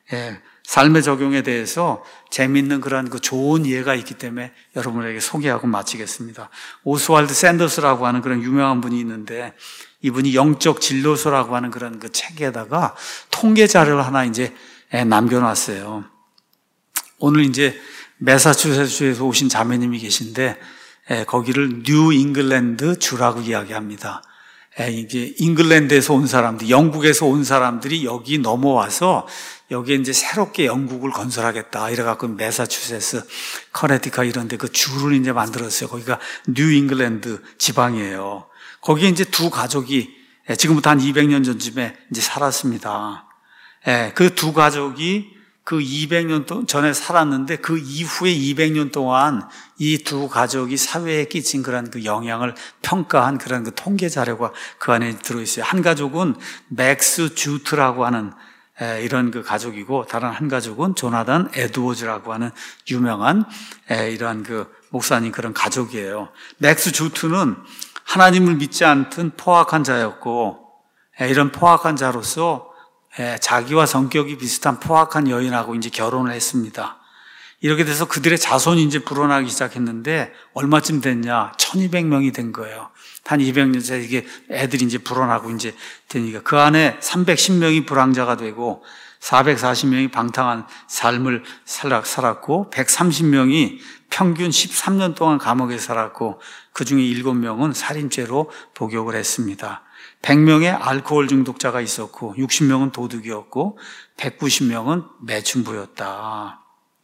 삶의 적용에 대해서 재미있는 그런 그 좋은 예가 있기 때문에 여러분에게 소개하고 마치겠습니다. 오스왈드 샌더스라고 하는 그런 유명한 분이 있는데 이분이 영적 진로서라고 하는 그런 그 책에다가 통계 자료를 하나 이제 남겨놨어요. 오늘 이제 매사추세츠에서 오신 자매님이 계신데 거기를 뉴 잉글랜드 주라고 이야기합니다. 이게 잉글랜드에서 온 사람들, 영국에서 온 사람들이 여기 넘어와서 여기에 이제 새롭게 영국을 건설하겠다. 이래갖고 매사추세츠, 커네티컷 이런 데 그 주를 이제 만들었어요. 거기가 뉴 잉글랜드 지방이에요. 거기에 이제 두 가족이 지금부터 한 200년 전쯤에 이제 살았습니다. 그 두 가족이 그 200년 전에 살았는데 그 이후에 200년 동안 이 두 가족이 사회에 끼친 그런 그 영향을 평가한 그런 그 통계 자료가 그 안에 들어있어요. 한 가족은 맥스 주트라고 하는 이런 그 가족이고 다른 한 가족은 조나단 에드워즈라고 하는 유명한 이러한 그 목사님 그런 가족이에요. 맥스 주트는 하나님을 믿지 않던 포악한 자였고 이런 포악한 자로서 자기와 성격이 비슷한 포악한 여인하고 이제 결혼을 했습니다. 이렇게 돼서 그들의 자손이 이제 불어나기 시작했는데 얼마쯤 됐냐? 1200명이 된 거예요. 한 200년째 이게 애들이 이제 불어나고 이제 되니까 그 안에 310명이 불황자가 되고 440명이 방탕한 삶을 살았고 130명이 평균 13년 동안 감옥에 살았고 그 중에 7명은 살인죄로 복역을 했습니다. 100명의 알코올 중독자가 있었고 60명은 도둑이었고 190명은 매춘부였다.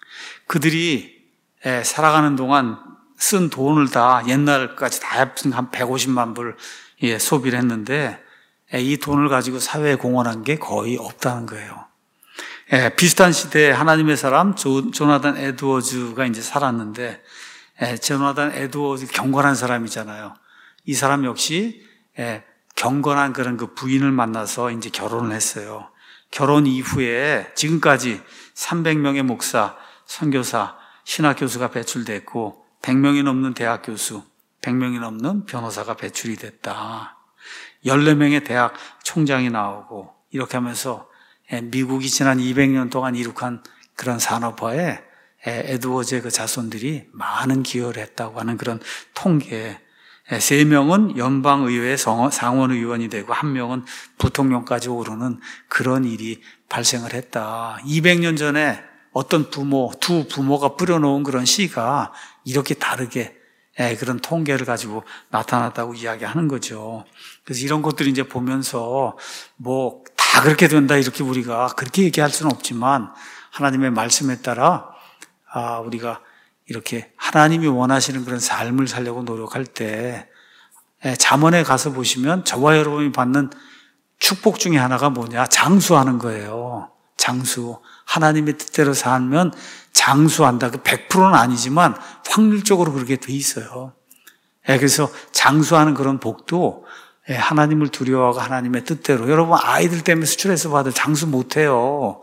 그들이 살아가는 동안 쓴 돈을 다 옛날까지 다 합친 한 150만 불 소비를 했는데 이 돈을 가지고 사회에 공헌한 게 거의 없다는 거예요. 비슷한 시대에 하나님의 사람 조나단 에드워즈가 이제 살았는데 조나단 에드워즈 경건한 사람이잖아요. 이 사람 역시 경건한 그런 그 부인을 만나서 이제 결혼을 했어요. 결혼 이후에 지금까지 300명의 목사, 선교사, 신학 교수가 배출됐고 100명이 넘는 대학 교수, 100명이 넘는 변호사가 배출이 됐다. 14명의 대학 총장이 나오고 이렇게 하면서 미국이 지난 200년 동안 이룩한 그런 산업화에 에드워즈의 그 자손들이 많은 기여를 했다고 하는 그런 통계. 3명은 연방의회 상원의원이 되고 1명은 부통령까지 오르는 그런 일이 발생을 했다. 200년 전에 어떤 두 부모가 뿌려놓은 그런 씨가 이렇게 다르게 그런 통계를 가지고 나타났다고 이야기하는 거죠. 그래서 이런 것들을 이제 보면서 다 그렇게 된다 이렇게 우리가 그렇게 얘기할 수는 없지만 하나님의 말씀에 따라 우리가 이렇게 하나님이 원하시는 그런 삶을 살려고 노력할 때 잠언에 가서 보시면 저와 여러분이 받는 축복 중에 하나가 뭐냐? 장수하는 거예요. 장수. 하나님의 뜻대로 살면 장수한다. 100%는 아니지만 확률적으로 그렇게 돼 있어요. 그래서 장수하는 그런 복도 하나님을 두려워하고 하나님의 뜻대로. 여러분 아이들 때문에 스트레스 받아 장수 못해요.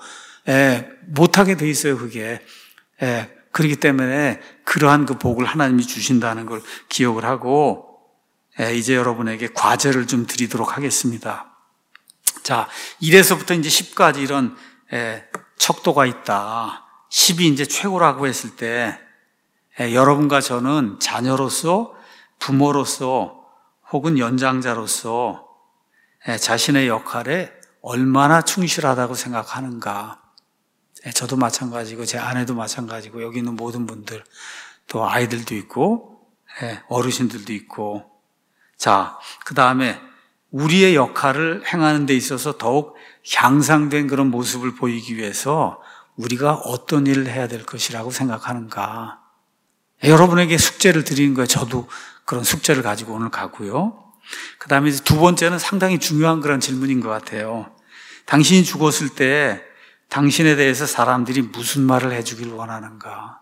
못하게 돼 있어요 그게. 그렇기 때문에 그러한 그 복을 하나님이 주신다는 걸 기억을 하고 이제 여러분에게 과제를 좀 드리도록 하겠습니다. 자, 1에서부터 이제 10까지 이런 척도가 있다. 10이 이제 최고라고 했을 때 여러분과 저는 자녀로서 부모로서 혹은 연장자로서 자신의 역할에 얼마나 충실하다고 생각하는가. 저도 마찬가지고 제 아내도 마찬가지고 여기 있는 모든 분들 또 아이들도 있고 어르신들도 있고 자, 그 다음에 우리의 역할을 행하는 데 있어서 더욱 향상된 그런 모습을 보이기 위해서 우리가 어떤 일을 해야 될 것이라고 생각하는가. 여러분에게 숙제를 드리는 거예요. 저도 그런 숙제를 가지고 오늘 가고요. 그 다음에 두 번째는 상당히 중요한 그런 질문인 것 같아요. 당신이 죽었을 때 당신에 대해서 사람들이 무슨 말을 해주길 원하는가.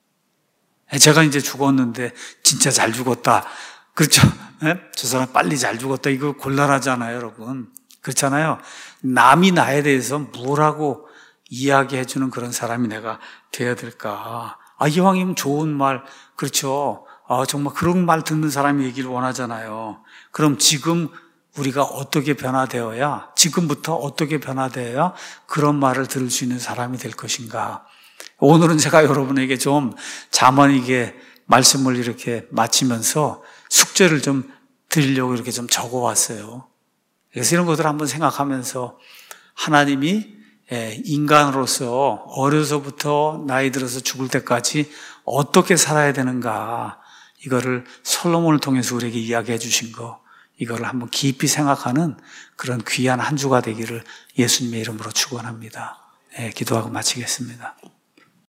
제가 이제 죽었는데 진짜 잘 죽었다. 그렇죠? 저 사람 빨리 잘 죽었다. 이거 곤란하잖아요, 여러분. 그렇잖아요. 남이 나에 대해서 뭐라고 이야기해주는 그런 사람이 내가 돼야 될까. 이왕이면 좋은 말, 그렇죠. 정말 그런 말 듣는 사람이 얘기를 원하잖아요. 그럼 지금 우리가 어떻게 변화되어야, 지금부터 어떻게 변화되어야 그런 말을 들을 수 있는 사람이 될 것인가. 오늘은 제가 여러분에게 좀 자만이게 말씀을 이렇게 마치면서 숙제를 좀 드리려고 이렇게 좀 적어왔어요. 그래서 이런 것들을 한번 생각하면서 하나님이 인간으로서 어려서부터 나이 들어서 죽을 때까지 어떻게 살아야 되는가, 이거를 솔로몬을 통해서 우리에게 이야기해 주신 거, 이거를 한번 깊이 생각하는 그런 귀한 한 주가 되기를 예수님의 이름으로 축원합니다. 기도하고 마치겠습니다.